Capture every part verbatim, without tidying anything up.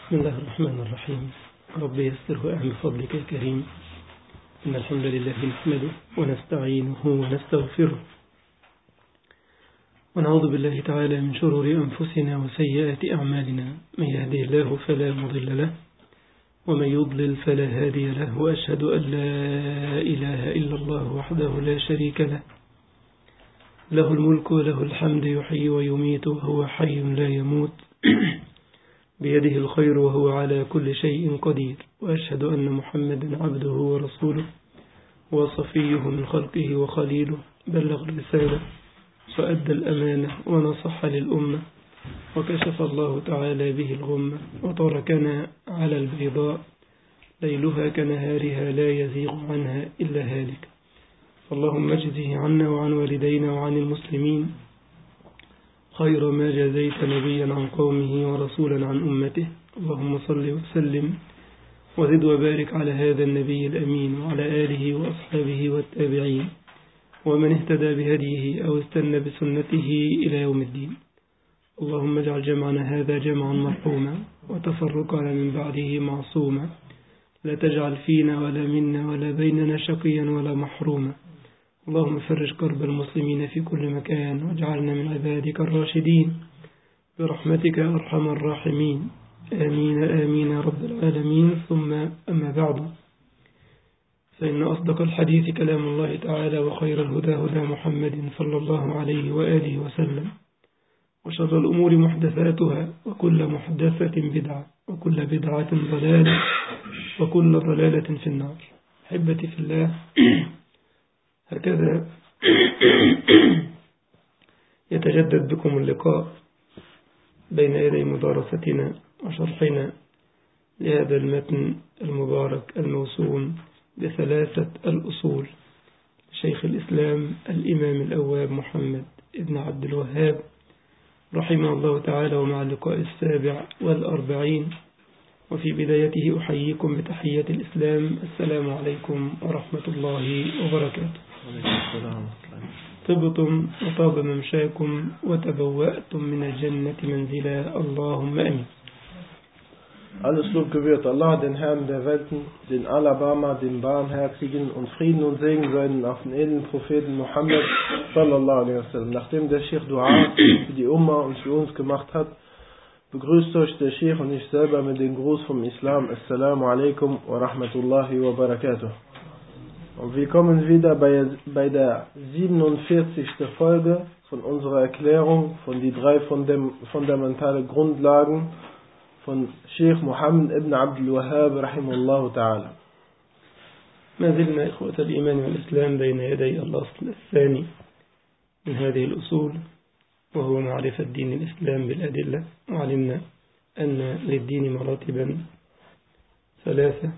بسم الله الرحمن الرحيم. رب يسر وأعن بفضلك يا كريم. إن الحمد لله نحمده ونستعينه ونستغفره ونعوذ بالله تعالى من شرور أنفسنا وسيئات أعمالنا. من يهدي الله فلا مضل له ومن يضلل فلا هادي له، وأشهد أن لا إله إلا الله وحده لا شريك له، له الملك وله الحمد، يحيي ويميت وهو حي لا يموت بيده الخير وهو على كل شيء قدير. وأشهد أن محمدا عبده ورسوله وصفيه من خلقه وخليله، بلغ الرسالة وأدى الأمانة ونصح للأمة، وكشف الله تعالى به الغمة، وتركنا على البيضاء ليلها كنهارها لا يزيغ عنها إلا هالك. اللهم اجزه عنا وعن والدينا وعن المسلمين خير ما جزيت نبيا عن قومه ورسولا عن أمته. اللهم صل وسلم وزد وبارك على هذا النبي الأمين وعلى آله وأصحابه والتابعين ومن اهتدى بهديه أو استنى بسنته إلى يوم الدين. اللهم اجعل جمعنا هذا جمعا مرحوما وتفرقنا من بعده معصوما، لا تجعل فينا ولا منا ولا بيننا شقيا ولا محروما. اللهم فرج كرب المسلمين في كل مكان، واجعلنا من عبادك الراشدين برحمتك يا أرحم الراحمين. آمين آمين يا رب العالمين. ثم أما بعد، فإن أصدق الحديث كلام الله تعالى، وخير الهدى هدى محمد صلى الله عليه وآله وسلم، وشر الأمور محدثاتها، وكل محدثة بدعة، وكل بدعة ضلالة، وكل ضلالة في النار. أحبتي في الله، هكذا يتجدد بكم اللقاء بين يدي مدارستنا وشرحنا لهذا المتن المبارك الموسوم بثلاثة الأصول شيخ الإسلام الإمام الأواب محمد ابن عبد الوهاب رحمه الله تعالى، ومع اللقاء السابع والأربعين. وفي بدايته أحييكم بتحية الإسلام، السلام عليكم ورحمة الله وبركاته. طبتم وطاب ممشاكم وتبوأتم من الجنة منزلا، اللهم أمين. Alles Lob gebührt Allah, den Herrn der Welten, den Alabama, den Barmherzigen, und Frieden und Segen seien auf den edlen Propheten Muhammad sallallahu alaihi wasallam. Nachdem der Sheikh Dua für die Umma und für uns gemacht hat, begrüßt euch der Sheikh und ich selber mit dem Gruß vom Islam. Assalamu alaikum wa rahmatullahi wa barakatuh. Und wir kommen wieder bei, bei der siebenundvierzigsten Folge von unserer Erklärung von die drei fundamentalen Grundlagen von Sheikh Muhammad ibn Abdul Wahhab rahimahullah ta'ala. ما زلنا إخوة الإيمان والإسلام بين يدي الأصل الثاني من هذه الأصول، وهو معرفة دين الإسلام بالأدلة. وعلمنا أن للدين مراتبا ثلاثة: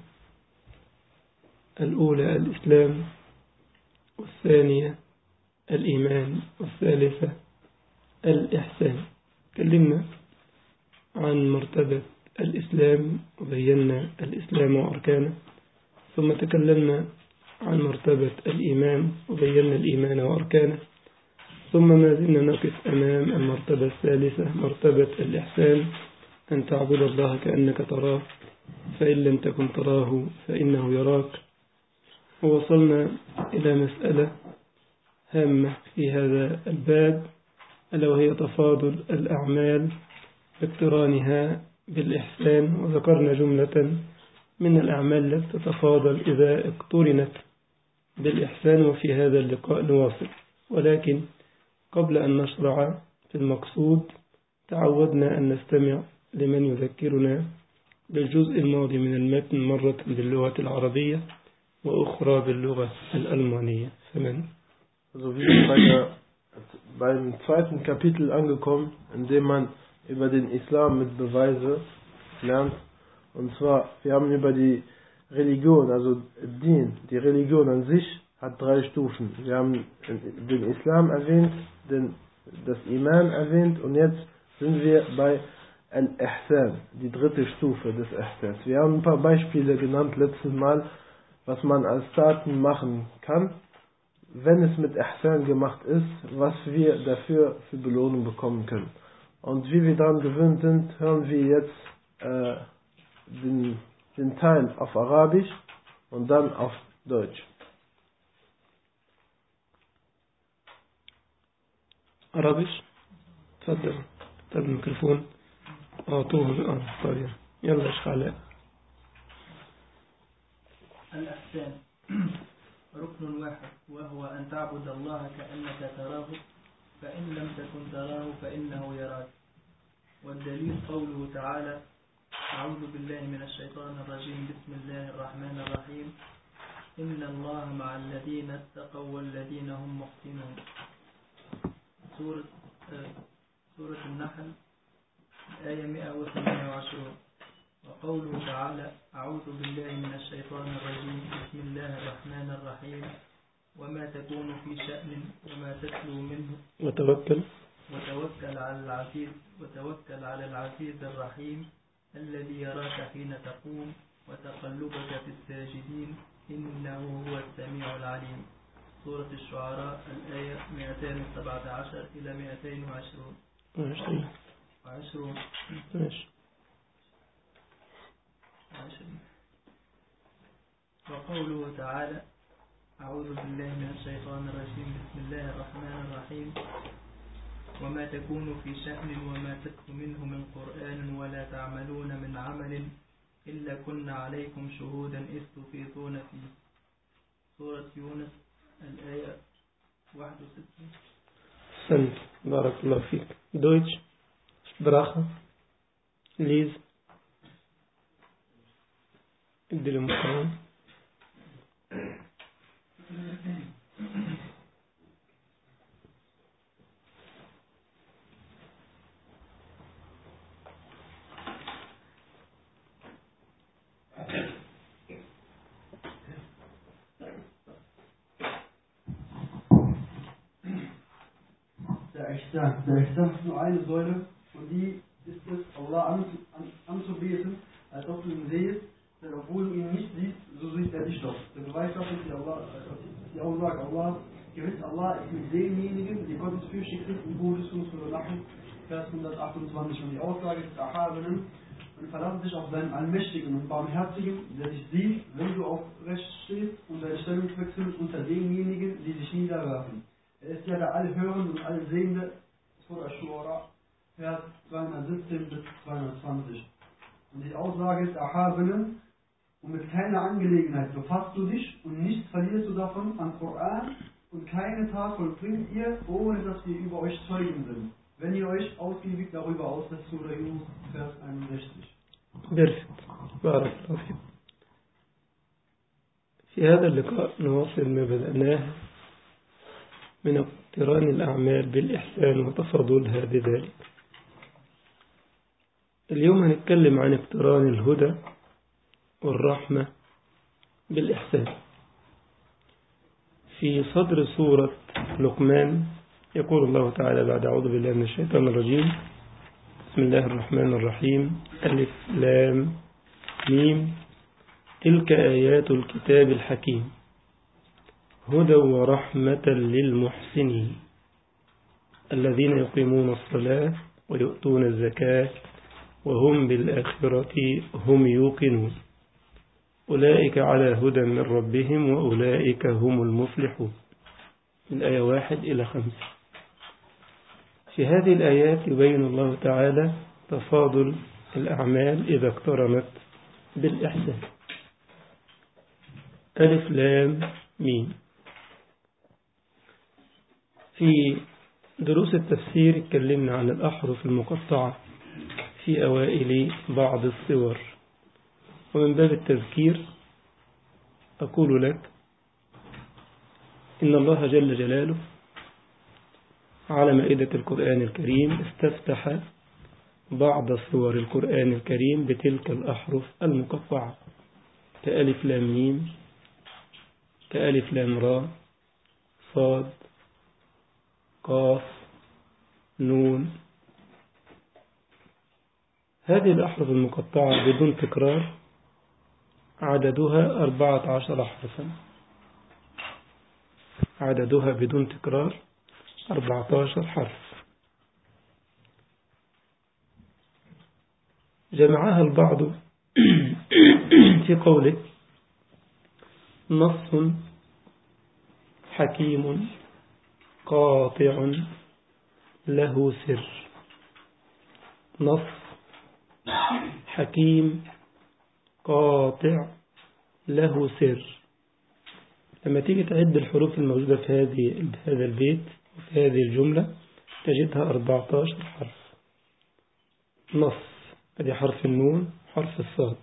الأولى الإسلام، والثانية الإيمان، والثالثة الإحسان. تكلمنا عن مرتبة الإسلام وبينا الإسلام وأركانه، ثم تكلمنا عن مرتبة الإيمان وبينا الإيمان وأركانه، ثم ما زلنا نقف أمام المرتبة الثالثة، مرتبة الإحسان، أن تعبد الله كأنك تراه، فإن لم تكن تراه فإنه يراك. ووصلنا إلى مسألة هامة في هذا الباب، ألا وهي تفاضل الأعمال باقترانها بالإحسان. وذكرنا جملة من الأعمال التي تتفاضل إذا اقترنت بالإحسان، وفي هذا اللقاء نواصل. ولكن قبل أن نشرع في المقصود، تعودنا أن نستمع لمن يذكرنا بالجزء الماضي من المتن، مرة باللغة العربية وأخرى باللغة الألمانية. فمن Also wir sind bei der, beim zweiten Kapitel angekommen, in dem man über den Islam mit Beweise lernt. Und zwar, wir haben über die Religion, also Din, die Religion an sich hat drei Stufen. Wir haben den Islam erwähnt, den, das Iman erwähnt, und jetzt sind wir bei Al-Ihsan, die dritte Stufe des Ihsans. Wir haben ein paar Beispiele genannt letztes Mal, was man als Taten machen kann, wenn es mit Ihsan gemacht ist, was wir dafür für Belohnung bekommen können. Und wie wir daran gewöhnt sind, hören wir jetzt äh, den, den Teil auf Arabisch und dann auf Deutsch. Arabisch. تفضل تفضل الميكروفون أعطوه الآن طيب يلا يا شيخ علاء. الإحسان ركن واحد وهو أن تعبد الله كأنك تراه فإن لم تكن تراه فإنه يراك. والدليل قوله تعالى أعوذ بالله من الشيطان الرجيم بسم الله الرحمن الرحيم إن الله مع الذين اتقوا والذين هم محسنون. سورة سورة النحل آية مئة وثمانية وعشرين. وقوله تعالى أعوذ بالله من الشيطان الرجيم بسم الله الرحمن الرحيم وما تكون في شأن وما تتلو منه وتوكل وتوكل على العزيز وتوكل على العزيز الرحيم الذي يراك حين تقوم وتقلبك في الساجدين إنه هو السميع العليم. سورة الشعراء الآية مئتين وسبعة عشر إلى مئتين وعشرون. وعشرون. وقوله تعالى أعوذ بالله من الشيطان الرجيم بسم الله الرحمن الرحيم وما تكون في شأن وما تتلو منه من قرآن ولا تعملون من عمل إلا كنا عليكم شهودا إذ تفيضون فيه. سورة يونس الآية واحد وستين. سنت بارك الله فيك. دويتش براخة ليز ادي المقام. Der Ihsan. Der Ihsan ist nur eine Säule und die ist es, Allah an, an, anzubeten, als ob du ihn siehst, denn obwohl du ihn nicht siehst, so sieht er dich doch. Der Beweis dafür ist, Allah, die auch sagt, Allah, gewiss Allah ist mit denjenigen, die gottesfürchtig sind und Gutes tun zu lachen, Vers hundertachtundzwanzig. Und die Aussage des Erhabenen, und verlasse dich auf seinen Allmächtigen und Barmherzigen, der dich sieht, wenn du aufrecht stehst und deine Stellung wechselst unter denjenigen, die sich niederwerfen. Er ist ja der Allhörende und Allsehende, Surah Ash-Shu'ara, Vers zweihundertsiebzehn bis zweihundertzwanzig. Und die Aussage des Erhabenen, und mit keiner Angelegenheit befasst du dich und nichts verlierst du davon an Koran und keine Tat vollbringt ihr, ohne dass wir über euch Zeugen sind, wenn ihr euch ausgiebig darüber aussetzt. Surah Yunus, Vers einundsechzig. Perfekt. بارك الله فيك. في هذا اللقاء نواصل ما بدأناه من اقتران الأعمال بالإحسان وتفاضلها بذلك. اليوم هنتكلم عن اقتران الهدى والرحمة بالإحسان. في صدر سورة لقمان يقول الله تعالى بعد أعوذ بالله من الشيطان الرجيم بسم الله الرحمن الرحيم ألف لام ميم تلك آيات الكتاب الحكيم هدى ورحمة للمحسنين الذين يقيمون الصلاة ويؤتون الزكاة وهم بالآخرة هم يوقنون أولئك على هدى من ربهم وأولئك هم المفلحون. من آية واحد إلى خمسة. في هذه الآيات يبين الله تعالى تفاضل الأعمال إذا اقترنت بالإحسان. ألف لام ميم. في دروس التفسير اتكلمنا عن الأحرف المقطعة في أوائل بعض الصور، ومن باب التذكير أقول لك إن الله جل جلاله على مائدة القرآن الكريم استفتح بعض صور القرآن الكريم بتلك الأحرف المقطعة كألف لام ميم كألف لام را صاد قاف نون. هذه الأحرف المقطعة بدون تكرار عددها أربعة عشر حرفا. عددها بدون تكرار أربعة عشر حرف. جمعها البعض في قوله نص حكيم قاطع له سر. نص حكيم قاطع له سر. لما تيجي تعد الحروف الموجودة في هذه هذا البيت وفي هذه الجملة تجدها أربعة عشر حرف. نص هذه حرف النون حرف الصاد.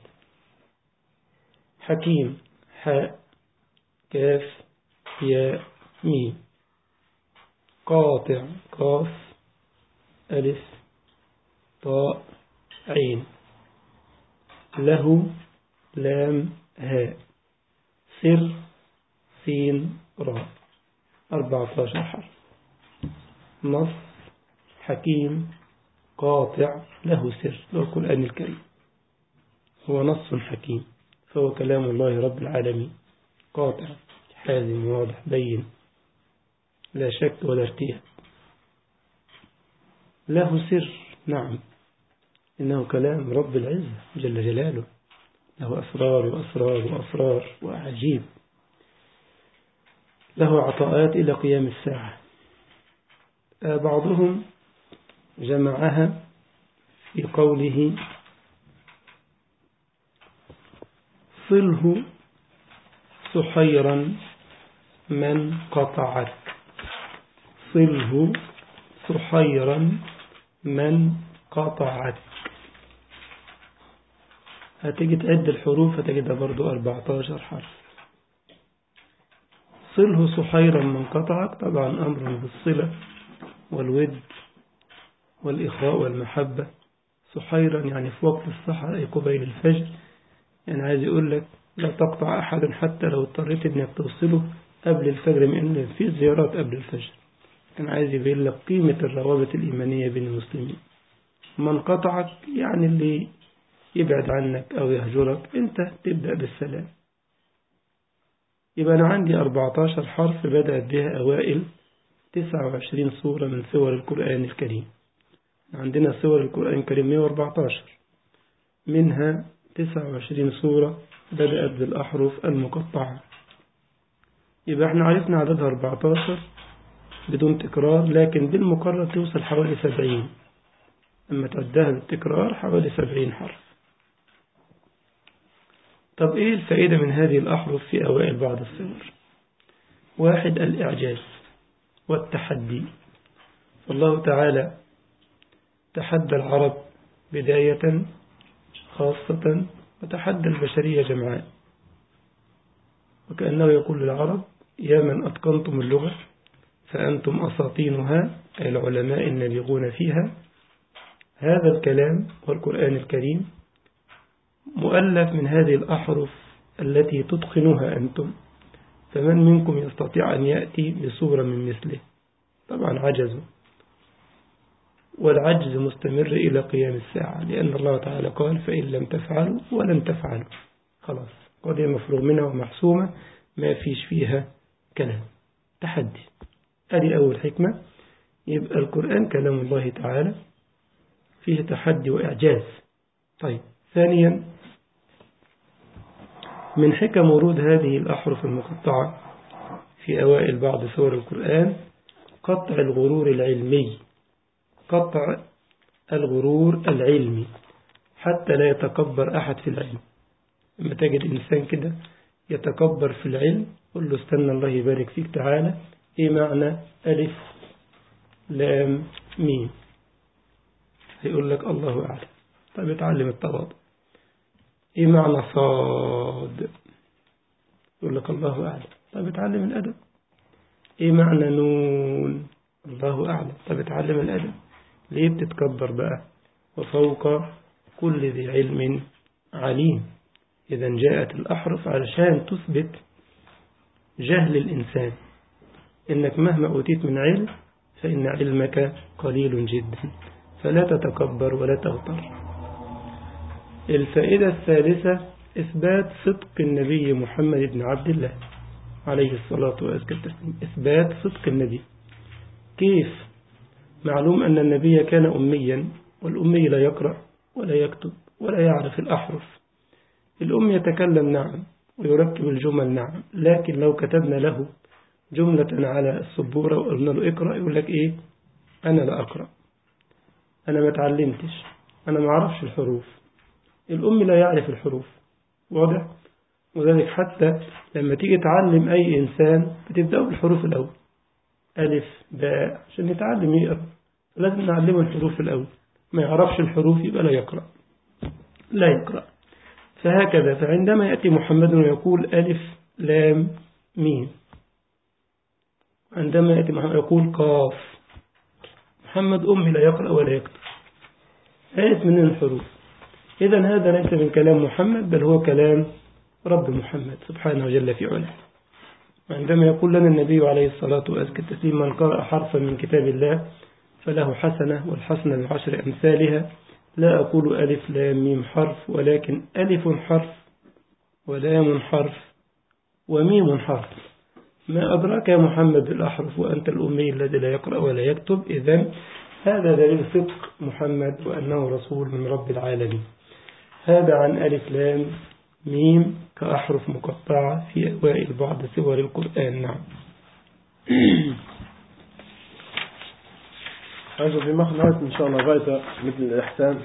حكيم حاء كاف ياء ميم. قاطع قاف ألف طاء عين. له لام هاء. سر سين راء. أربعة عشر حرف. نص حكيم قاطع له سر. القرآن الكريم هو نص حكيم، فهو كلام الله رب العالمين، قاطع حازم واضح بين لا شك ولا ارتياب. له سر، نعم، إنه كلام رب العزة جل جلاله، له أسرار وأسرار وأسرار وعجيب، له عطاءات إلى قيام الساعة. بعضهم جمعها في قوله صله سحيرا من قطعك. صله سحيرا من قطعك. هتيجي تعد الحروف هتجدها برضو أربعة عشر حرف. صله سحيرا من قطعك، طبعا أمر بالصلة والود والإخاء والمحبة. سحيرا يعني في وقت السحر أي قبيل الفجر، يعني عايز يقول لك لا تقطع أحد حتى لو اضطريت انك توصله قبل الفجر، من في زيارات قبل الفجر. كان عايز يبين لك قيمة الروابط الإيمانية بين المسلمين. من قطعك يعني اللي يبعد عنك أو يهجرك أنت تبدأ بالسلام. يبقى أنا عندي أربعة عشر حرف بدأت بها أوائل تسعة وعشرين سورة من سور القرآن الكريم. عندنا سور القرآن الكريم مئة وأربعة عشر، منها تسعة وعشرين سورة بدأت بالأحرف المقطعة. يبقى احنا عرفنا عددها أربعة عشر بدون تكرار، لكن بالمقرر توصل حوالي سبعين. لما تعدها بالتكرار حوالي سبعين حرف. طب ايه الفائدة من هذه الأحرف في أوائل بعض السور؟ واحد، الإعجاز والتحدي. فالله تعالى تحدى العرب بداية خاصة وتحدى البشرية جمعاء، وكأنه يقول للعرب يا من أتقنتم اللغة فأنتم أساطينها، أي العلماء النابغون فيها. هذا الكلام والقرآن الكريم مؤلف من هذه الأحرف التي تتقنها أنتم، فمن منكم يستطيع أن يأتي بصورة من مثله؟ طبعا عجزوا، والعجز مستمر إلى قيام الساعة، لأن الله تعالى قال فإن لم تفعلوا ولن تفعلوا. خلاص قضية مفروغ منها ومحسومة، ما فيش فيها كلام. تحدي، هذه أول حكمة. يبقى القرآن كلام الله تعالى فيه تحدي وإعجاز. طيب، ثانيا من حكم ورود هذه الأحرف المقطعة في أوائل بعض سور القرآن قطع الغرور العلمي. قطع الغرور العلمي حتى لا يتكبر أحد في العلم. لما تجد إنسان كده يتكبر في العلم قل له استنى الله يبارك فيك، تعالى إيه معنى ألف لام ميم؟ هيقول لك الله أعلم. طيب اتعلم التواضع. إيه معنى صاد؟ يقول لك الله أعلم. طيب اتعلم الأدب. إيه معنى نون؟ الله أعلم. طيب اتعلم الأدب. ليه بتتكبر بقى؟ وفوق كل ذي علم عليم. إذا جاءت الأحرف علشان تثبت جهل الإنسان، إنك مهما أوتيت من علم فإن علمك قليل جدا، فلا تتكبر ولا تغتر. الفائدة الثالثة إثبات صدق النبي محمد بن عبد الله عليه الصلاة والسلام. إثبات صدق النبي. كيف؟ معلوم أن النبي كان أميا، والأمي لا يقرأ ولا يكتب ولا يعرف الأحرف، الأم يتكلم نعم ويركب الجمل نعم، لكن لو كتبنا له جملة على السبورة وقلنا له اقرأ يقول لك إيه؟ أنا لا أقرأ، أنا ما تعلمتش، أنا ما أعرفش الحروف. الأم لا يعرف الحروف، واضح؟ وذلك حتى لما تيجي تعلم أي إنسان بتبدأ بالحروف الأول، ألف باء، عشان يتعلم يقرأ لازم نعلمه الحروف الأول. ما يعرفش الحروف يبقى لا يقرأ لا يقرأ. فهكذا فعندما يأتي محمد ويقول ألف لام ميم، عندما يأتي محمد يقول قاف، محمد أمي لا يقرأ ولا يكتب، هذه من الحروف. إذن هذا ليس من كلام محمد بل هو كلام رب محمد سبحانه وجل في علاه. وعندما يقول لنا النبي عليه الصلاة وأزكى التسليم من قرأ حرفا من كتاب الله فله حسنة والحسنة بعشر أمثالها، لا أقول ألف لام ميم حرف ولكن ألف حرف ولام حرف وميم حرف. ما أدراك يا محمد بالأحرف وأنت الأمي الذي لا يقرأ ولا يكتب. إذن هذا دليل صدق محمد وأنه رسول من رب العالمين. هذا عن ألف لام ميم كأحرف مقطعة في أوائل بعض سور القرآن. نعم. Also wir machen heute inshallah weiter mit dem Ihsan.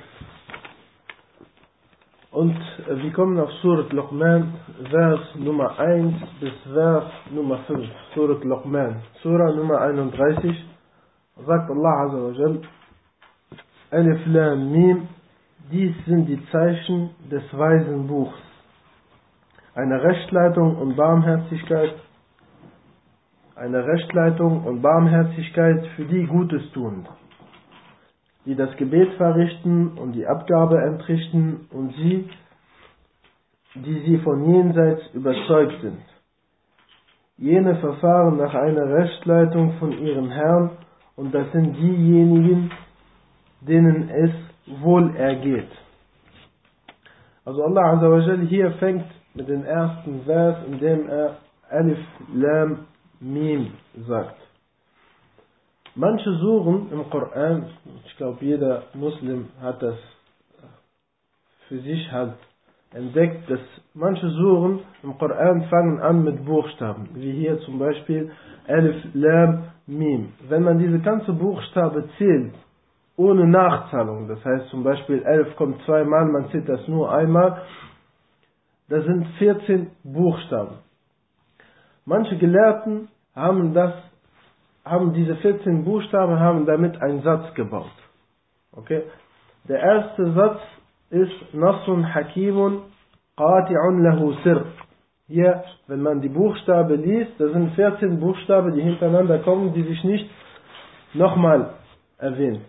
Und wir kommen auf Surat Luqman, Vers Nummer eins bis Vers Nummer fünf. Surat Luqman, Surah Nummer einunddreißig. Sagt Allah Azza wa Jal, Alif Lam Mim, dies sind die Zeichen des weisen Buchs. Eine Rechtsleitung und Barmherzigkeit, eine Rechtsleitung und Barmherzigkeit für die Gutes tun, die das Gebet verrichten und die Abgabe entrichten und sie, die sie von jenseits überzeugt sind. Jene verfahren nach einer Rechtsleitung von ihrem Herrn und das sind diejenigen, denen es wohl ergeht. Also Allah Azza wa Jal hier fängt mit dem ersten Vers, in dem er Alif Lam Mim sagt. Manche Suren im Koran, ich glaube jeder Muslim hat das für sich halt entdeckt, dass manche Suren im Koran fangen an mit Buchstaben, wie hier zum Beispiel Alif Lam Mim. Wenn man diese ganze Buchstabe zählt, ohne Nachzahlung, das heißt zum Beispiel elf kommt zweimal, man zählt das nur einmal, das sind vierzehn Buchstaben. Manche Gelehrten haben das haben diese vierzehn Buchstaben, haben damit einen Satz gebaut. Okay? Der erste Satz ist Nassun Hakimun Qati'un lahu Sir. Hier, wenn man die Buchstaben liest, das sind vierzehn Buchstaben, die hintereinander kommen, die sich nicht nochmal erwähnen.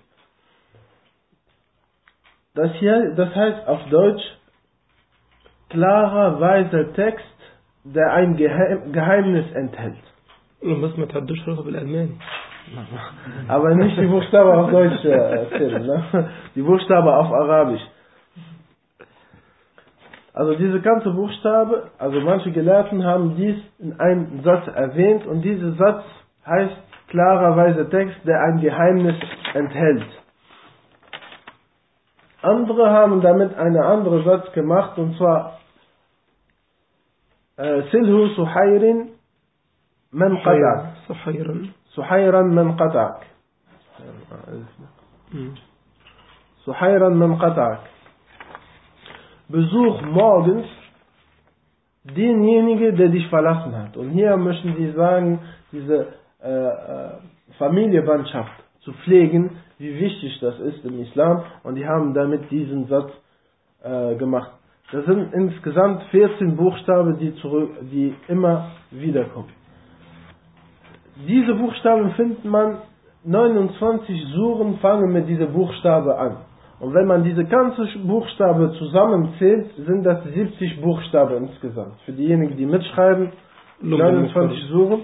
Das hier, das heißt auf Deutsch, klarer, weiser Text, der ein Geheimnis enthält. بس ما تحدوش رغب بالألماني. Aber nicht die Buchstaben auf Deutsch erzählen, ne? Die Buchstaben auf Arabisch. Also diese ganze Buchstabe, also manche Gelehrten haben dies in einem Satz erwähnt und dieser Satz heißt klarerweise Text, der ein Geheimnis enthält. Andere haben damit einen anderen Satz gemacht und zwar Silhu Suhayrin من قطعك صحيرا صحيرا من قطعك صحيرا من قطعك Besuch morgens denjenigen, der dich verlassen hat. Und hier möchten sie sagen, diese äh, äh, Familienbandschaft zu pflegen, wie wichtig das ist im Islam. Und die haben damit diesen Satz äh, gemacht. Das sind insgesamt vierzehn Buchstaben, die, zurück, die immer wiederkommen. Diese Buchstaben findet man, neunundzwanzig Suren fangen mit dieser Buchstabe an. Und wenn man diese ganze Buchstabe zusammenzählt, sind das siebzig Buchstaben insgesamt. Für diejenigen, die mitschreiben, neunundzwanzig Suren.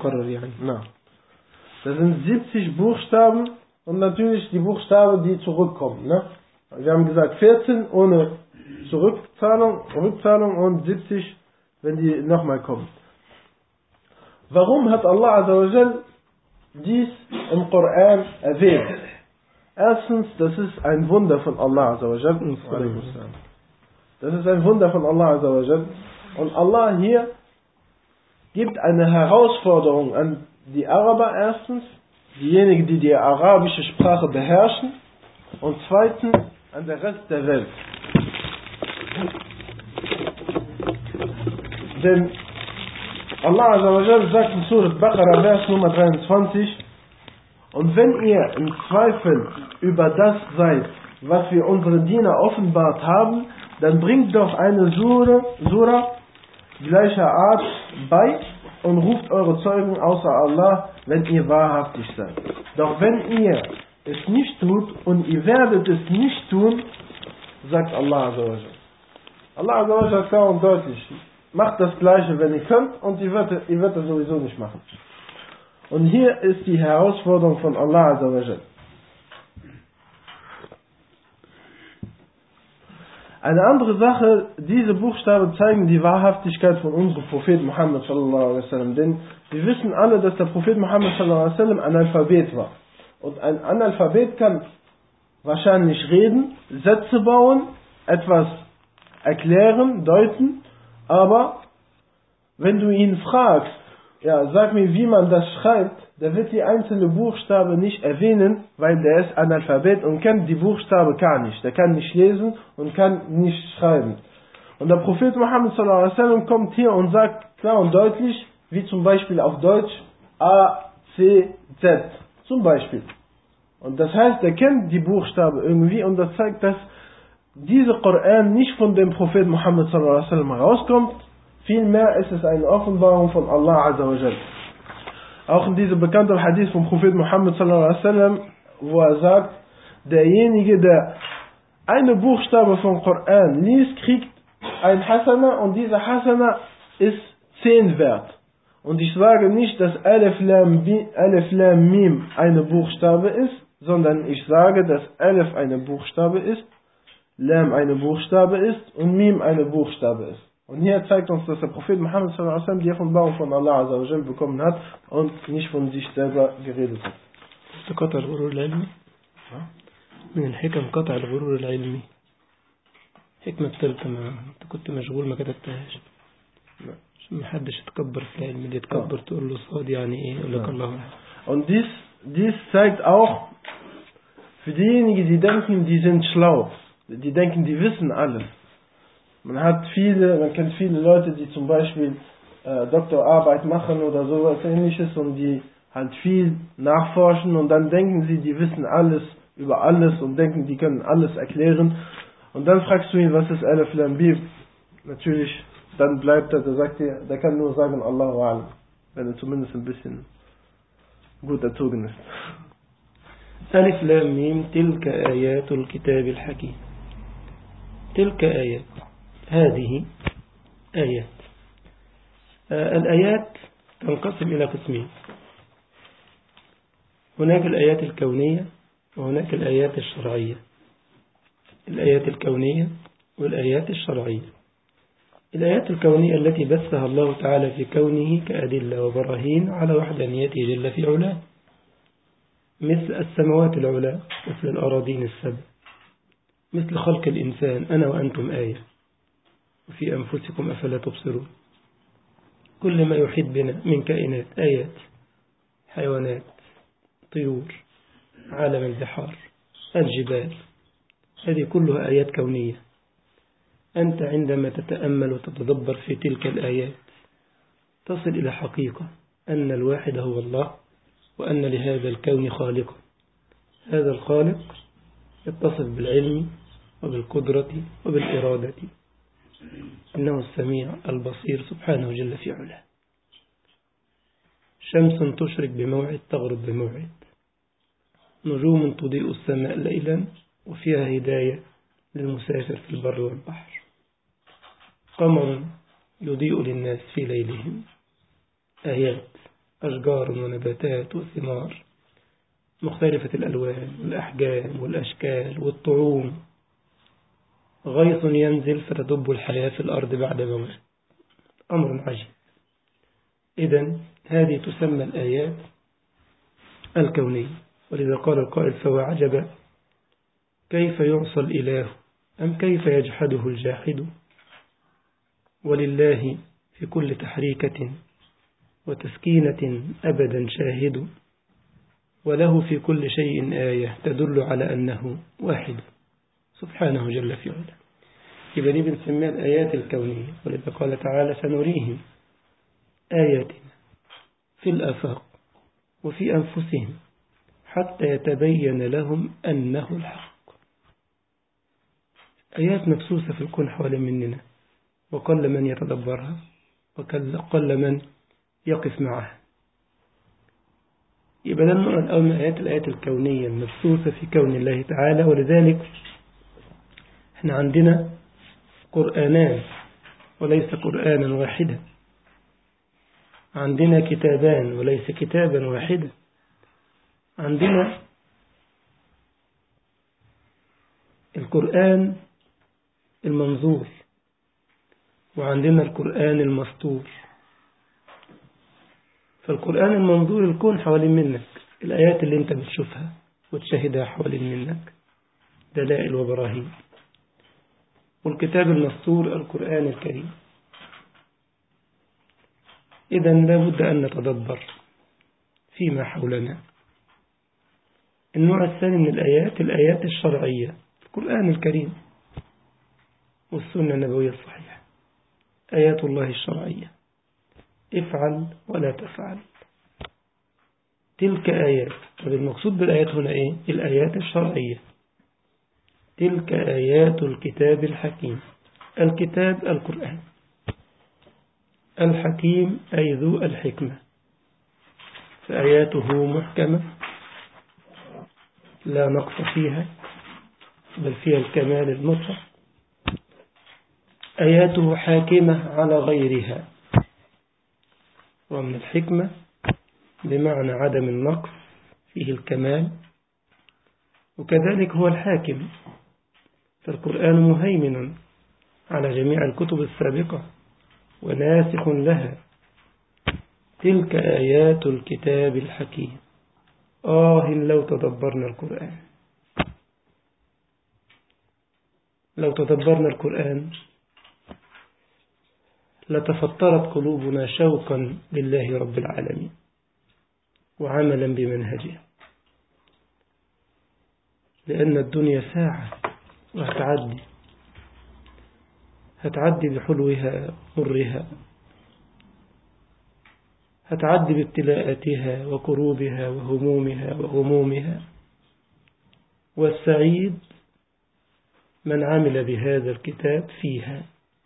Das sind siebzig Buchstaben und natürlich die Buchstaben, die zurückkommen. Ne? Wir haben gesagt vierzehn ohne Zurückzahlung, Rückzahlung und siebzig, wenn die nochmal kommen. Warum hat Allah Azza wa Jal dies im Koran erwähnt? Erstens, das ist ein Wunder von Allah Azza wa Jal. Das ist ein Wunder von Allah Azza wa Jal. Und Allah hier gibt eine Herausforderung an die Araber erstens, diejenigen, die die arabische Sprache beherrschen, und zweitens an der Rest der Welt. Denn Allah Azza wa Jal sagt in Surat Baqarah, Vers Nummer dreiundzwanzig, und wenn ihr im Zweifel über das seid, was wir unseren Diener offenbart haben, dann bringt doch eine Sura, Sura gleicher Art bei und ruft eure Zeugen außer Allah, wenn ihr wahrhaftig seid. Doch wenn ihr es nicht tut und ihr werdet es nicht tun, sagt Allah Azza wa Jal. Allah Azza wa Jal sagt klar und deutlich, macht das Gleiche, wenn ihr könnt, und ihr werdet, ihr werdet das sowieso nicht machen. Und hier ist die Herausforderung von Allah Azza wa Jal. Eine andere Sache, diese Buchstaben zeigen die Wahrhaftigkeit von unserem Propheten Muhammad sallallahu alaihi wasallam. Denn wir wissen alle, dass der Prophet Muhammad sallallahu alaihi wasallam Analphabet war. Und ein Analphabet kann wahrscheinlich reden, Sätze bauen, etwas erklären, deuten, aber wenn du ihn fragst, ja, sag mir, wie man das schreibt, der wird die einzelne Buchstabe nicht erwähnen, weil der ist Analphabet und kennt die Buchstabe gar nicht. Der kann nicht lesen und kann nicht schreiben. Und der Prophet Muhammad sallallahu alaihi wasallam kommt hier und sagt klar und deutlich, wie zum Beispiel auf Deutsch A, C, Z, zum Beispiel. Und das heißt, er kennt die Buchstabe irgendwie, und das zeigt, dass dieser Koran nicht von dem Prophet Muhammad sallallahu alaihi wasallam rauskommt. Vielmehr ist es eine Offenbarung von Allah Azza wa Jal. Auch in diesem bekannten Hadith vom Prophet Muhammad sallallahu alaihi wasallam, wo er sagt, derjenige, der eine Buchstabe vom Koran liest, kriegt ein Hasana, und dieser Hasana ist zehn wert. Und ich sage nicht, dass Alif Lam, Alif Lam Mim eine Buchstabe ist, sondern ich sage, dass Alif eine Buchstabe ist, Lam eine Buchstabe ist und Mim eine Buchstabe ist. Und hier zeigt uns, dass der Prophet Muhammad sallallahu alaihi wasallam die Offenbarung von Allah Azza wa Jal bekommen hat und nicht von sich selber geredet hat. قطع الغرور العلمي من الحكم قطع الغرور العلمي. حكمة الثالثة ما انت كنت مشغول ما كتبتهاش عشان ما حدش يتكبر في العلم. اللي يتكبر تقول له صاد يعني ايه يقول لك الله أعلم. Und dies, dies zeigt auch für diejenigen, die denken, die sind schlau, die denken, die wissen alles. Man hat viele, man kennt viele Leute, die zum Beispiel äh, Doktorarbeit machen oder sowas ähnliches und die halt viel nachforschen, und dann denken sie, die wissen alles über alles und denken, die können alles erklären. Und dann fragst du ihn, was ist Alif Lam Mim? Natürlich, dann bleibt er, der sagt dir, der kann nur sagen Allahu A'lam, wenn er zumindest ein bisschen gut erzogen ist. ألف لام ميم تلك آيات الكتاب الحكيم. تلك آيات، هذه آيات. آه الآيات تنقسم إلى قسمين، هناك الآيات الكونية وهناك الآيات الشرعية. الآيات الكونية والآيات الشرعية. الآيات الكونية التي بثها الله تعالى في كونه كأدلة وبراهين على وحدانيته جل في علاه، مثل السماوات العلى، مثل الأراضين السبع، مثل خلق الإنسان أنا وأنتم آية، وفي أنفسكم أفلا تبصرون. كل ما يحيط بنا من كائنات آيات، حيوانات، طيور، عالم البحار، الجبال، هذه كلها آيات كونية. أنت عندما تتأمل وتتدبر في تلك الآيات تصل إلى حقيقة أن الواحد هو الله، وأن لهذا الكون خالقا. هذا الخالق يتصف بالعلم وبالقدرة وبالإرادة، إنه السميع البصير سبحانه جل في علاه. شمس تشرق بموعد تغرب بموعد، نجوم تضيء السماء ليلا وفيها هداية للمسافر في البر والبحر، قمر يضيء للناس في ليلهم، آيات، أشجار ونباتات وثمار مختلفة الألوان والأحجام والأشكال والطعوم، غيث ينزل فتدب الحياة في الأرض بعد موت، أمر عجيب. إذن هذه تسمى الآيات الكونية. ولذا قال القائل فهو عجب كيف يعصى الإله أم كيف يجحده الجاحد ولله في كل تحريكة وتسكينة أبدا شاهد وله في كل شيء آية تدل على أنه واحد سبحانه جل في علاه. يبقى دي بنسميها الآيات الكونية، ولذا قال تعالى سنريهم آياتنا في الآفاق وفي أنفسهم حتى يتبين لهم أنه الحق. آيات مبثوثة في الكون حوالين مننا، وقل من يتدبرها وقل من يقف معها. يبقى ده النوع الأول من آيات الآيات الكونية المبثوثة في كون الله تعالى. ولذلك احنا عندنا قرآنان وليس قرآنا واحدا، عندنا كتابان وليس كتابا واحدا، عندنا القرآن المنظور وعندنا القرآن المسطور. فالقرآن المنظور الكون حوالين منك، الآيات اللي انت بتشوفها وتشاهدها حوالين منك دلائل وبراهين. والكتاب المسطور القرآن الكريم. إذن لابد أن نتدبر فيما حولنا. النوع الثاني من الآيات الآيات الشرعية، القرآن الكريم والسنة النبوية الصحيحة، آيات الله الشرعية، افعل ولا تفعل، تلك آيات. طب المقصود بالآيات هنا إيه؟ الآيات الشرعية، تلك آيات الكتاب الحكيم. الكتاب القرآن، الحكيم أي ذو الحكمة، فآياته محكمة لا نقص فيها بل فيها الكمال المطلق. آياته حاكمة على غيرها، ومن الحكمة بمعنى عدم النقص فيه الكمال، وكذلك هو الحاكم. فالقرآن مهيمن على جميع الكتب السابقة وناسخ لها. تلك آيات الكتاب الحكيم. آه لو تدبرنا القرآن، لو تدبرنا القرآن لتفطرت قلوبنا شوقا لله رب العالمين وعملا بمنهجه، لأن الدنيا ساعة وهتعدي، هتعدي بحلوها مرها، هتعدي بابتلاءاتها وكروبها وهمومها وغمومها. والسعيد من عمل بهذا الكتاب فيها.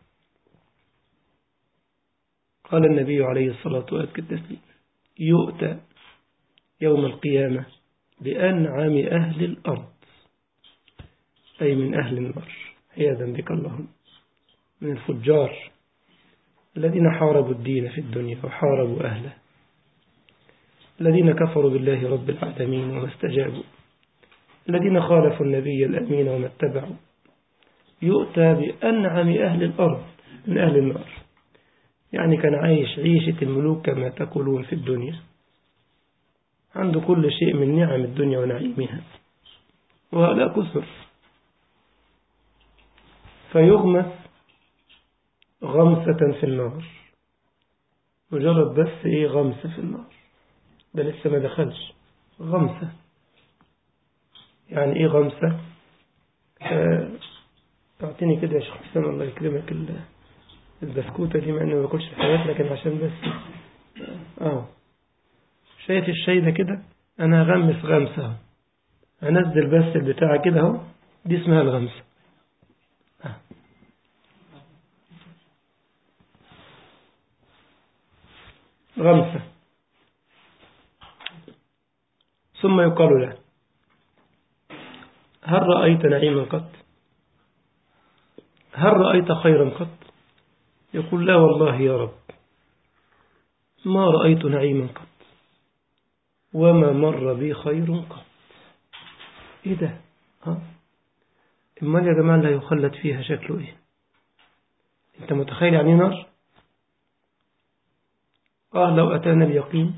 قال النبي عليه الصلاة والسلام يؤتى يوم القيامة بأنعم أهل الأرض، أي من أهل النار عياذا بك اللهم، من الفجار الذين حاربوا الدين في الدنيا وحاربوا أهله، الذين كفروا بالله رب العالمين وما استجابوا، الذين خالفوا النبي الأمين وما اتبعوا. يؤتى بأنعم أهل الأرض من أهل النار، يعني كان عايش عيشة الملوك كما تقولون في الدنيا، عنده كل شيء من نعم الدنيا ونعيمها، ولا كثر. فيغمس غمسة في النار، مجرد بس ايه غمسة في النار، ده لسه ما دخلش، غمسة. يعني ايه غمسة؟ آه اعطيني كده يا شيخ حسين الله يكرمك البسكوتة دي، مع اني ما باكلش الحاجات لكن عشان بس اه شايف الشاي ده كده، انا هغمس غمسة، هنزل بس البتاع كده اهو، دي اسمها الغمسة. آه. غمسة. ثم يقال له هل رأيت نعيما قط؟ هل رأيت خيرا قط؟ يقول لا والله يا رب ما رأيت نعيما قط وما مر بي خير قط. ايه ده؟ ها؟ امال يا جماعة لا يخلد فيها شكله ايه؟ انت متخيل يعني نار؟ قال لو أتانا اليقين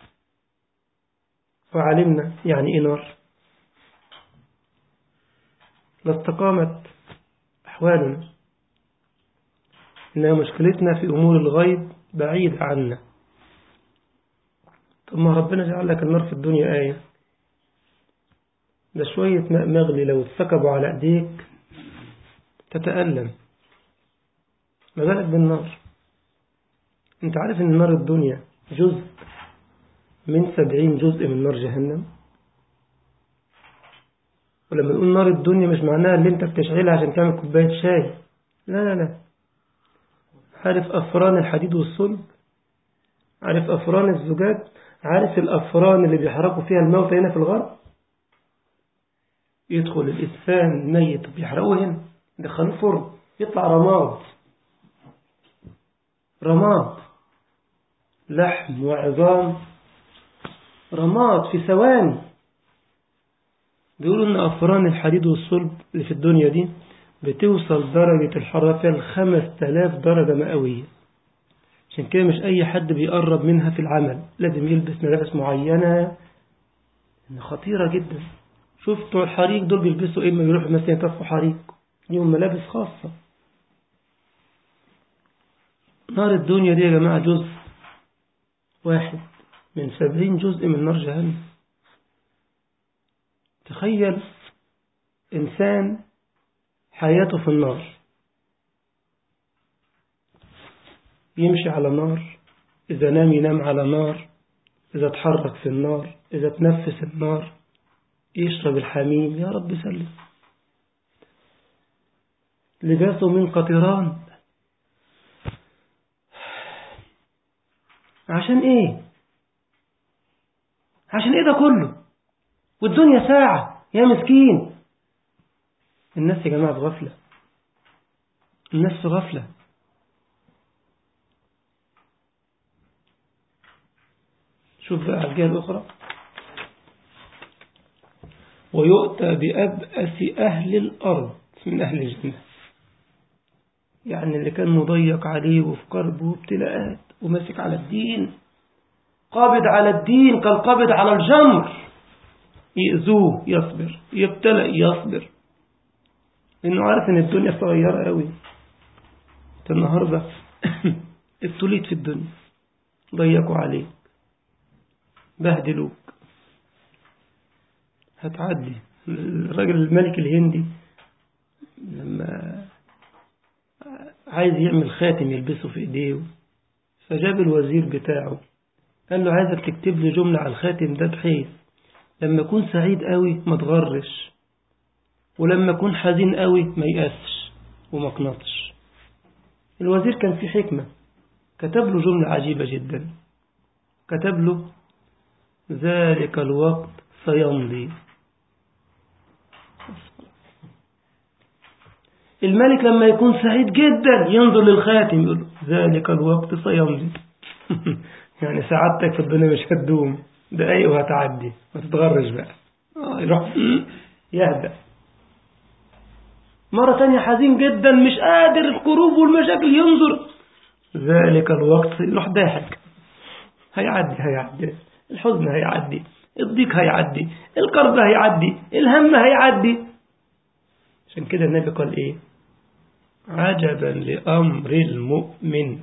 وعلمنا يعني ايه نار لاستقامت أحوالنا، إنها مشكلتنا في أمور الغيب بعيد عنا. طب ما ربنا جعل لك النار في الدنيا آية، ده شوية ماء مغلي لو اتسكبوا على أيديك تتألم، ما بالك بالنار. انت عارف ان نار الدنيا جزء من سبعين جزء من نار جهنم؟ ولما نقول نار الدنيا مش معناها اللي انت بتشعلها عشان تعمل كوباية شاي، لا لا لا. عارف أفران الحديد والصلب؟ عارف أفران الزجاج؟ عارف الأفران اللي بيحرقوا فيها الموت هنا في الغرب؟ يدخل الإنسان ميت بيحرقوه هنا، يدخلوه فرن يطلع رماد، رماد لحم وعظام، رماد في ثواني. بيقولوا ان أفران الحديد والصلب اللي في الدنيا دي بتوصل درجة الحرارة فيها الخمس تلاف درجة مئوية. عشان كده مش أي حد بيقرب منها في العمل، لازم يلبس ملابس معينة، خطيرة جدا. شفتوا الحريق دول بيلبسوا إيه؟ ما يروحوا مثلا يطفوا حريق، ليهم ملابس خاصة. نار الدنيا دي يا جماعة جزء واحد من سبعين جزء من نار جهنم. تخيل إنسان حياته في النار، يمشي على نار، إذا نام ينام على نار، إذا تحرك في النار، إذا تنفس النار، يشرب الحميم، يا رب سلم. لباسه من قطران. عشان إيه؟ عشان إيه ده كله؟ والدنيا ساعة يا مسكين. الناس يا جماعة في غفلة، الناس في غفلة. شوف بقى على الجهة الأخرى، ويؤتى بأبأس أهل الأرض من أهل الجنة. يعني اللي كان مضيق عليه وفي قرب وابتلاءات وماسك على الدين، قابض على الدين كالقابض على الجمر، يأذوه يصبر، يبتلأ يصبر، لأنه عارف ان الدنيا صغيرة قوي. انت النهاردة ابتليت في الدنيا، ضيقوا عليك، بهدلوك، هتعدي. الراجل الملك الهندي لما عايز يعمل خاتم يلبسه في ايديه، فجاب الوزير بتاعه قال له عايزك تكتب لي جملة على الخاتم ده بحيث لما يكون سعيد قوي ما تغرش، ولما يكون حزين قوي ما يأسش وما قنطش. الوزير كان في حكمة، كتب له جملة عجيبة جدا، كتب له ذلك الوقت سيمضي. الملك لما يكون سعيد جدا ينظر للخاتم يقول له ذلك الوقت سيمضي. يعني سعادتك في الدنيا مش هتدوم، دقايق وهتعدي، ما تتغرش بقى. آه يروح يهدأ. مرة تانية حزين جدا مش قادر، الكروب والمشاكل، ينظر ذلك الوقت، يروح ضاحك، هيعدي هيعدي، الحزن هيعدي، الضيق هيعدي، الكرب هيعدي، الهم هيعدي. عشان كده النبي قال ايه؟ عجبا لأمر المؤمن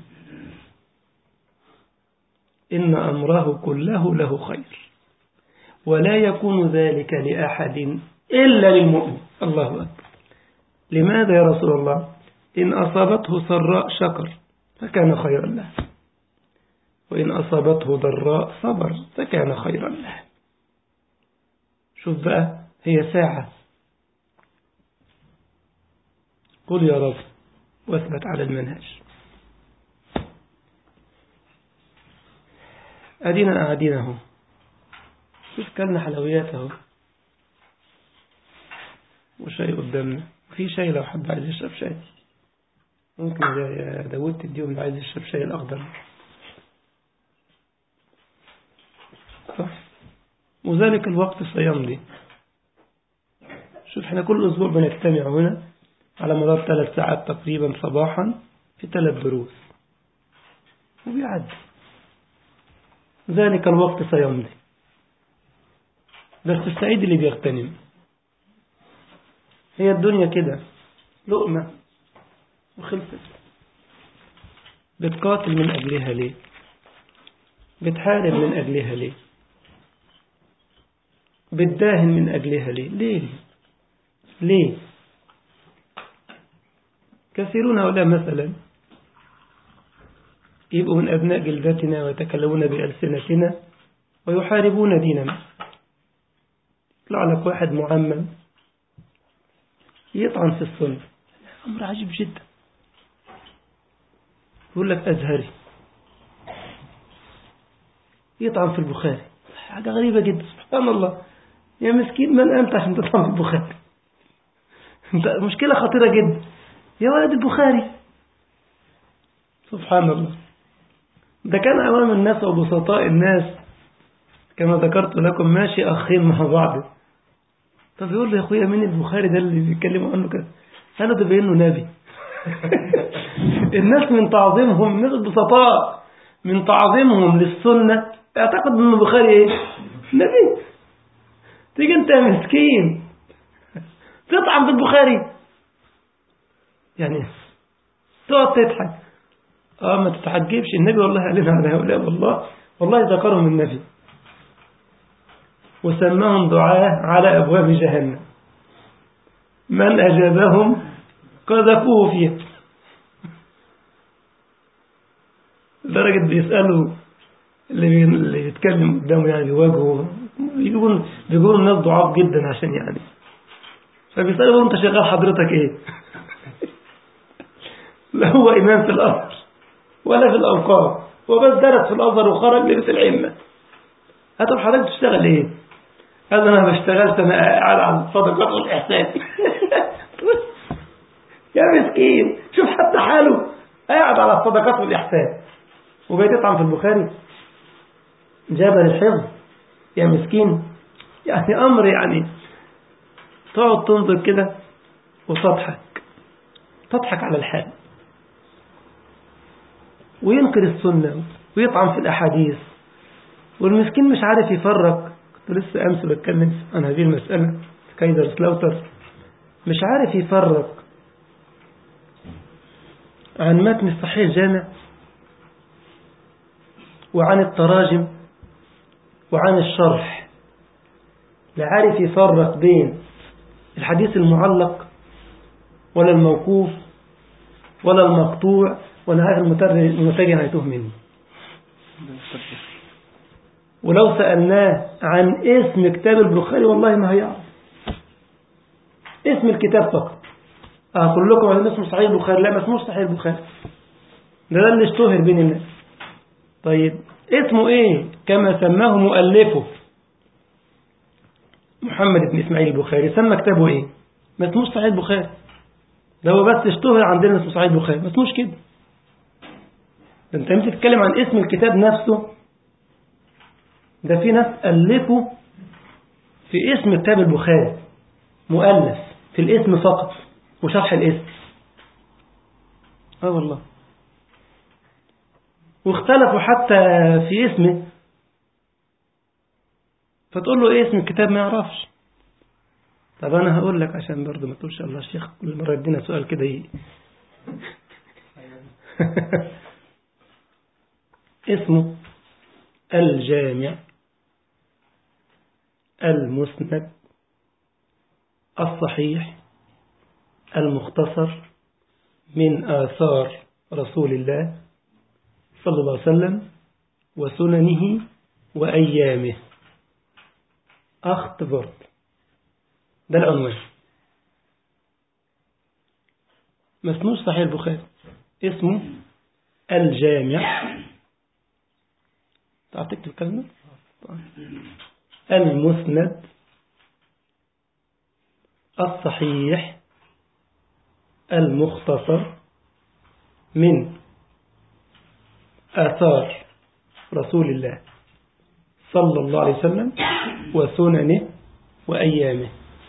إن أمره كله له خير ولا يكون ذلك لأحد إلا للمؤمن. الله أكبر. لماذا يا رسول الله؟ إن أصابته سراء شكر فكان خيرا له، وإن أصابته ضراء صبر فكان خيرا له. شوف بقى، هي ساعة. قل يا رب واثبت على المنهج. أدينا قاعدين اهو، شوف كلنا حلويات اهو وشاي قدامنا. في شاي لو حد عايز يشرب شاي ممكن يا داود تديهم اللي عايز يشرب شاي الأخضر. صح؟ وذلك الوقت سيمضي. شوف احنا كل أسبوع بنجتمع هنا على مدار ثلاث ساعات تقريبا صباحا في ثلاث دروس وبيعدي. ذلك الوقت سيمضي، بس السعيد اللي بيغتنم. هي الدنيا كده، لقمة وخلصت. بتقاتل من أجلها ليه؟ بتحارب من أجلها ليه؟ بتداهن من أجلها ليه؟ ليه؟ ليه؟ كثيرون هؤلاء مثلا يبقوا من أبناء جلدتنا ويتكلمون بألسنتنا ويحاربون ديننا. يطلع لك واحد معمم يطعن في السنة، أمر عجيب جدا. يقول لك أزهري يطعن في البخاري، حاجة غريبة جدا. سبحان الله، يا مسكين من أنت عشان تطعن في البخاري؟ مشكلة خطيرة جدا يا ولد البخاري. سبحان الله. ده كان أمام الناس وبسطاء الناس كما ذكرت لكم ماشي أخين مع بعض، طب يقول له يا أخويا مين البخاري ده اللي بيتكلموا عنه كده؟ قالوا ده بينه نبي. الناس من تعظيمهم، الناس البسطاء من تعظيمهم للسنة اعتقد ان البخاري ايه؟ نبي. تيجي انت يا مسكين تطعن في البخاري، يعني تقعد تضحك. اه ما تتعجبش، النبي والله قال لنا على هؤلاء، والله والله ذكرهم النبي وسماهم دعاة على أبواب جهنم، من أجابهم قذفوه فيها. لدرجة بيسألوا اللي اللي يتكلم قدامه يعني بيواجهه، بيقولوا بيقولوا الناس ضعاف جدا عشان يعني، فبيسألوا انت شغال حضرتك ايه؟ لا هو إمام في الأزهر ولا في الأوقاف، هو بس درس في الأزهر وخرج لبس العمة. هتقول حضرتك تشتغل ايه؟ هذا انا ما بشتغلش، انا قاعد على الصدقات والإحسان. يا مسكين شوف حتى حاله قاعد على الصدقات والإحسان وبقيت يطعن في البخاري. جابر الحفظ يا مسكين، يعني أمر يعني تقعد تنظر كده وتضحك، تضحك على الحال. وينكر السنة ويطعن في الأحاديث، والمسكين مش عارف يفرق. كنت لسه أمس بتكلم عن هذه المسألة كايزر سلاوتر، مش عارف يفرق عن متن الصحيح الجامع وعن التراجم وعن الشرح. لا عارف يفرق بين الحديث المعلق ولا الموقوف ولا المقطوع، ولا عارف المترجم هيتوه منه. ولو سألناه عن اسم كتاب البخاري والله ما هيعرف اسم الكتاب فقط. أقول لكم عن اسم صحيح البخاري، لا ما اسموش صحيح البخاري، ده ده اللي اشتهر بين الناس. طيب اسمه ايه كما سماه مؤلفه محمد بن إسماعيل البخاري؟ سمى كتابه ايه؟ ما اسموش صحيح البخاري، ده هو بس اشتهر عندنا اسمه صحيح البخاري، ما اسموش كده. ده انت مش تتكلم عن اسم الكتاب نفسه، ده في ناس ألفوا في اسم كتاب البخاري، مؤلف في الاسم فقط وشرح الاسم. اه والله. واختلفوا حتى في اسمه، فتقول له ايه اسم الكتاب ما يعرفش. طب انا هقول لك عشان برضه ما تقولش الله الشيخ كل مرة يدينا سؤال كده ايه. اسمه الجامع المسند الصحيح المختصر من آثار رسول الله صلى الله عليه وسلم وسننه وأيامه. أختبرت ده العنوان، ما اسموش صحيح البخاري، اسمه الجامع. تعرف تكتب الكلمة؟ المسند الصحيح المختصر من آثار رسول الله صلى الله عليه وسلم وسننه وأيامه.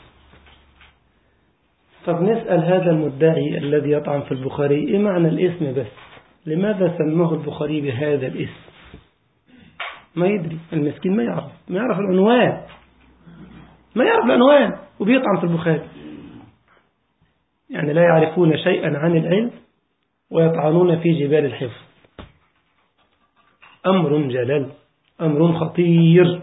طب نسأل هذا المدعي الذي يطعن في البخاري إيه معنى الاسم بس؟ لماذا سماه البخاري بهذا الاسم؟ ما يدري المسكين، ما يعرف ما يعرف العنوان، ما يعرف العنوان وبيطعن في البخاري. يعني لا يعرفون شيئا عن العلم ويطعنون في جبال الحفظ. أمر جلل، أمر خطير.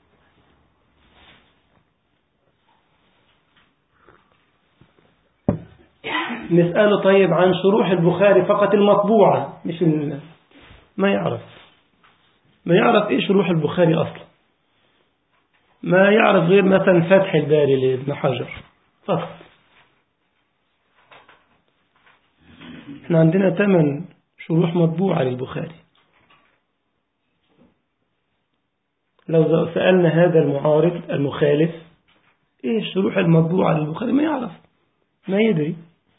نسأله طيب عن شروح البخاري فقط المطبوعة، مش ال... ما يعرف ما يعرف إيه شروح البخاري أصلا، ما يعرف غير مثلا فتح الباري لابن حجر فقط. احنا عندنا ثمان شروح مطبوعة للبخاري. لو سألنا هذا المعارض المخالف ايه الشروح المطبوعة للبخاري، ما يعرف، ما يدري،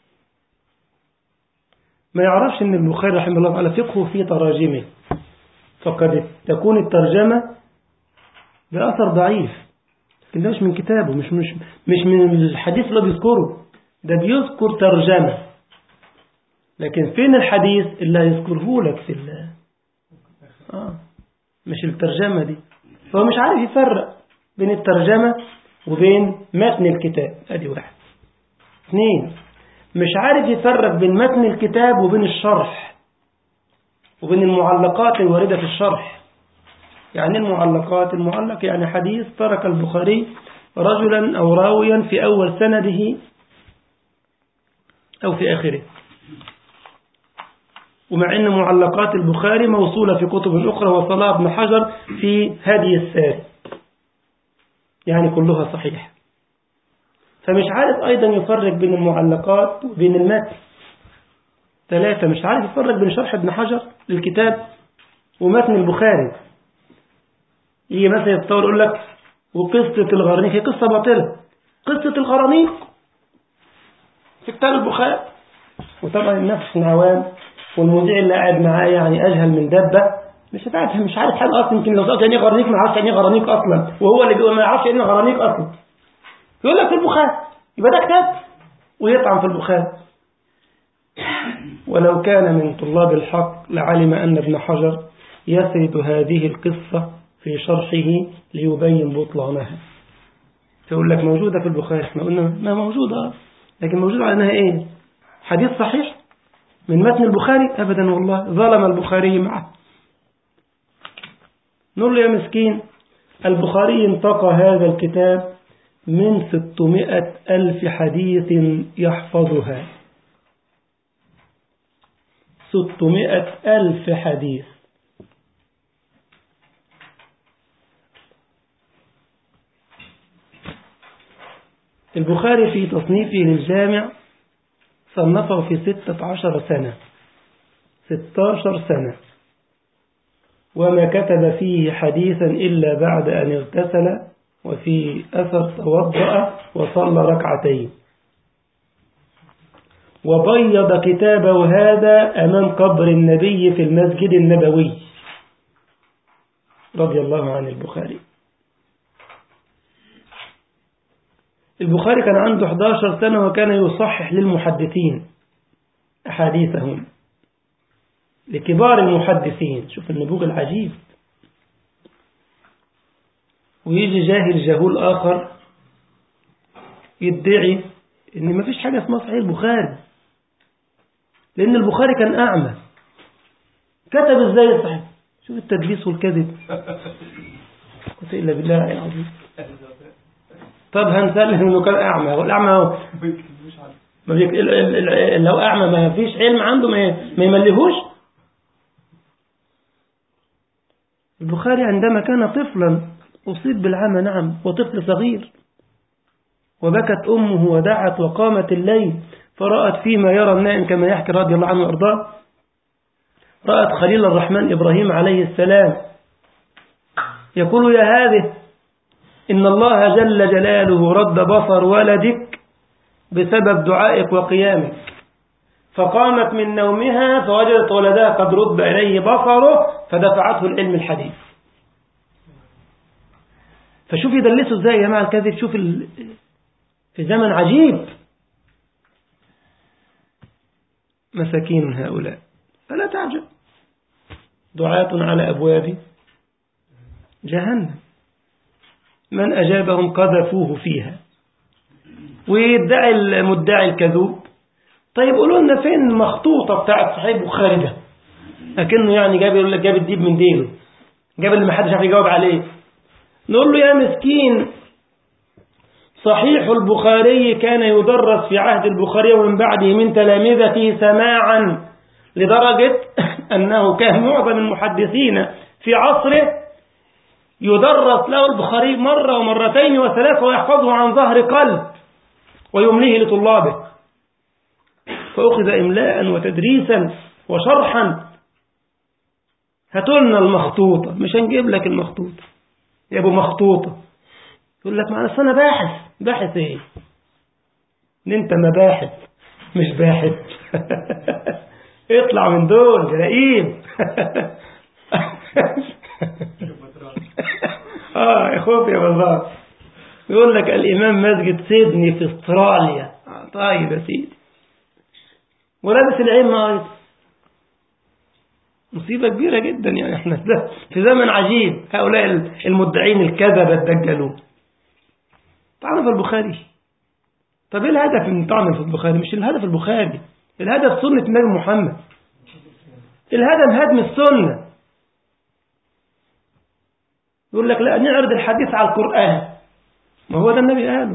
ما يعرفش ان البخاري رحمه الله على فقهه في تراجمه، فقد تكون الترجمة بأثر ضعيف، لكن ده مش من كتابه، مش مش مش من الحديث اللي بيذكره، ده بيذكر ترجمة. لكن فين الحديث اللي هيذكره لك في الله؟ آه مش الترجمة دي. فهو مش عارف يفرق بين الترجمة وبين متن الكتاب، ادي واحد. اثنين، مش عارف يفرق بين متن الكتاب وبين الشرح وبين المعلقات الواردة في الشرح. يعني المعلقات، المعلق يعني حديث ترك البخاري رجلا أو راويا في أول سنده أو في آخره، ومع أن معلقات البخاري موصولة في كتب أخرى وصلها ابن حجر في هدي الساري، يعني كلها صحيحة. فمش عارف أيضا يفرق بين المعلقات وبين المتن. ثلاثة، مش عارف يفرق بين شرح ابن حجر للكتاب ومتن البخاري. يجي مثلا يتصور يقول لك وقصة الغرانيق هي قصة باطلة، قصة الغرانيق في كتاب البخاري. وطبعا الناس العوام والمذيع اللي قاعد معاه يعني أجهل من دبة، مش عارف مش عارف حاجة أصلا. يمكن لو سألت يعني غرانيق ما يعرفش يعني غرانيق أصلا، وهو اللي بيقول ما يعرفش يعني غرانيق أصلا، يقول لك في البخاري، يبقى ده كتاب ويطعن في البخاري. ولو كان من طلاب الحق لعلم أن ابن حجر يسرد هذه القصة في شرحه ليبين بطلانها. فيقول لك موجودة في البخاري، احنا قلنا ما موجودة، لكن موجودة على أنها ايه؟ حديث صحيح من متن البخاري؟ أبدا والله، ظلم البخاري معه. نقول له يا مسكين، البخاري انتقى هذا الكتاب من ستمائة ألف حديث يحفظها، ستمائة ألف حديث. البخاري في تصنيفه للجامع صنفه في ستة عشر سنة، ستاشر سنة، وما كتب فيه حديثا إلا بعد أن اغتسل وفي أثر توضأ وصلى ركعتين، وبيض كتابه هذا أمام قبر النبي في المسجد النبوي رضي الله عن البخاري. البخاري كان عنده إحدى عشرة سنة وكان يصحح للمحدثين أحاديثهم، لكبار المحدثين. شوف النبوغ العجيب. ويجي جاهل جهول آخر يدعي إن ما فيش حاجة اسمها صحيح البخاري، لأن البخاري كان أعمى، كتب إزاي الصحيح؟ شوف التدليس والكذب، قلت إلا بالله العظيم. طب هنسلم إنه كان أعمى، والأعمى هو ما بيك... لو أعمى ما فيش علم عنده ما يملهوش. البخاري عندما كان طفلا أصيب بالعمى، نعم، وطفل صغير، وبكت أمه ودعت وقامت الليل فرأت فيما يرى النائم كما يحكي رضي الله عنه وأرضاه، رأت خليل الرحمن إبراهيم عليه السلام يقول يا هذه إن الله جل جلاله رد بصر ولدك بسبب دعائك وقيامك، فقامت من نومها فوجدت ولدها قد رد إليه بصره فدفعته العلم الحديث. فشوف يدلسوا ازاي يا جماعة الكذب. شوف ال... في زمن عجيب، مساكين هؤلاء فلا تعجب، دعاة على أبواب جهنم من أجابهم قذفوه فيها. ويدعي المدعي الكذوب طيب قولوا لنا فين المخطوطة بتاعت صحيح البخاري ده؟ لكنه يعني جاب يقول لك جاب الديب من ديله، جاب اللي ما حدش عارف يجاوب عليه. نقول له يا مسكين، صحيح البخاري كان يدرس في عهد البخاري ومن بعده من تلامذته سماعا، لدرجة أنه كان معظم المحدثين في عصره يدرس له البخاري مرة ومرتين وثلاثة ويحفظه عن ظهر قلب ويمليه لطلابه، فأخذ إملاء وتدريسا وشرحا. هاتولنا المخطوطة، مش هنجيب لك المخطوطة يا أبو مخطوطة. يقول لك معنا أنا باحث. باحث إيه؟ إن أنت مباحث مش باحث. اطلع من دول جرائم. آه يا خوف يا بزار. يقول لك الإمام مسجد سيدني في استراليا. طيب يا سيدي، ولابس العلم أيضا. مصيبة كبيرة جدا. يعني احنا في زمن عجيب. هؤلاء المدعين الكذبة الدجالون طعن في البخاري. طب ايه الهدف من طعن في البخاري؟ مش الهدف البخاري، الهدف سنة النبي محمد. الهدف هدم السنة. يقول لك لا نعرض الحديث على القرآن، ما هو ده النبي قاله.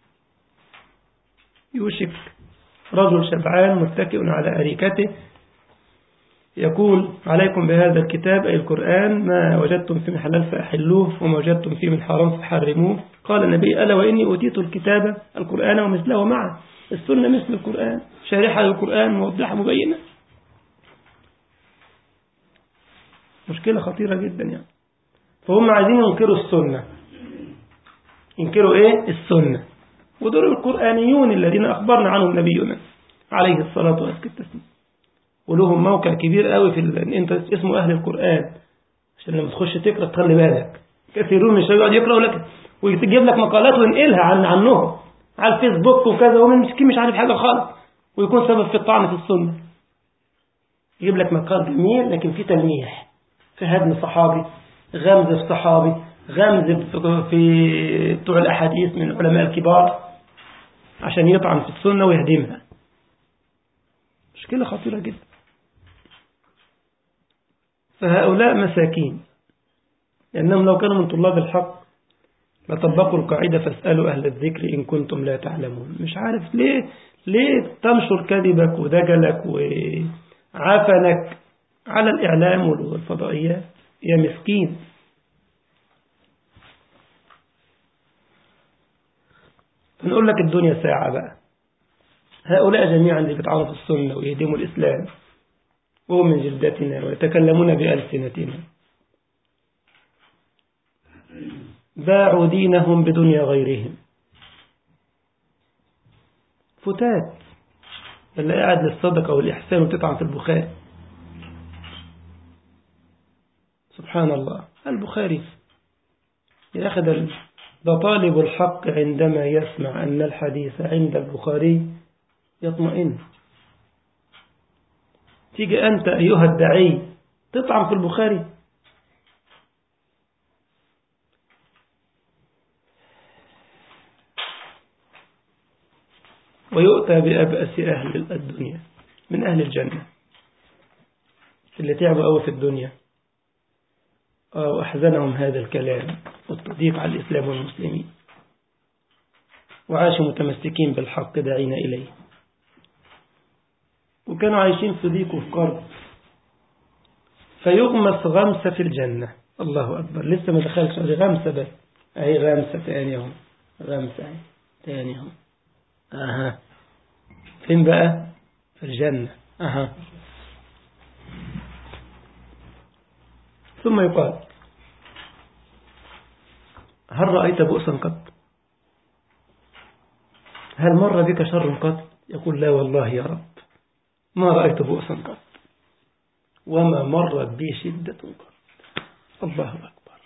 يوشك رجل شبعان متكئ على أريكته يقول عليكم بهذا الكتاب أي القرآن، ما وجدتم فيه من حلال فأحلوه وما وجدتم فيه من حرام فحرموه. قال النبي ألا وإني أوتيت الكتاب القرآن ومثله معه. السنة مثل القرآن، شارحة للقرآن موضحة مبينة. مشكلة خطيرة جدا يعني. فهم عايزين ينكروا السنة. ينكروا إيه؟ السنة. ودول القرآنيون الذين أخبرنا عنهم نبينا عليه الصلاة والسلام، ولهم موقع كبير قوي في ال... انت اسمه اهل القرآن، عشان لما تخش تقرا تخلي بالك. كثيرون من الشباب يقراوا لك ويجيب لك مقالات وينقلها عن عنهم على الفيسبوك وكذا، ومن مسكين مش عارف حاجه خالص، ويكون سبب في الطعن في السنه. يجيب لك مقال جميل لكن فيه تلميح، في هدم صحابي، غمز في صحابي، غمز في بتوع الاحاديث من العلماء الكبار، عشان يطعن في السنه ويهدمها. مشكله خطيره جدا. فهؤلاء مساكين، لأنهم لو كانوا من طلاب الحق لطبقوا القاعدة فاسألوا أهل الذكر إن كنتم لا تعلمون. مش عارف ليه ليه تنشر كذبك ودجلك وعفنك على الإعلام والفضائيات يا مسكين. فنقول لك الدنيا ساعة بقى. هؤلاء جميعا اللي بيتعرفوا السنة ويهدموا الإسلام وهم من جلدتنا ويتكلمون بألسنتنا، باعوا دينهم بدنيا غيرهم. فتات اللي قاعد للصدقة والإحسان وتطعن في البخاري. سبحان الله. البخاري يأخذ ده طالب الحق عندما يسمع أن الحديث عند البخاري يطمئن. تيجي أنت أيها الداعي تطعن في البخاري. ويؤتى بأبأس أهل الدنيا من أهل الجنة اللي تعبوا أوي في الدنيا وأحزنهم هذا الكلام والتضييق على الإسلام والمسلمين، وعاشوا متمسكين بالحق داعين إليه، وكانوا عايشين في ضيق وفي كرب، فيغمس غمسة في الجنة. الله أكبر. لسه ما دخلش هذه غمسة بس، أهي غمسة تانيهم، غمسة تانيهم. أها فين بقى؟ في الجنة. أها. ثم يقال هل رأيت بؤسا قط؟ هل مر بك شر قط؟ يقول لا والله يا رب ما رأيت بؤسا قط وما مرت بي شدة قط. الله أكبر.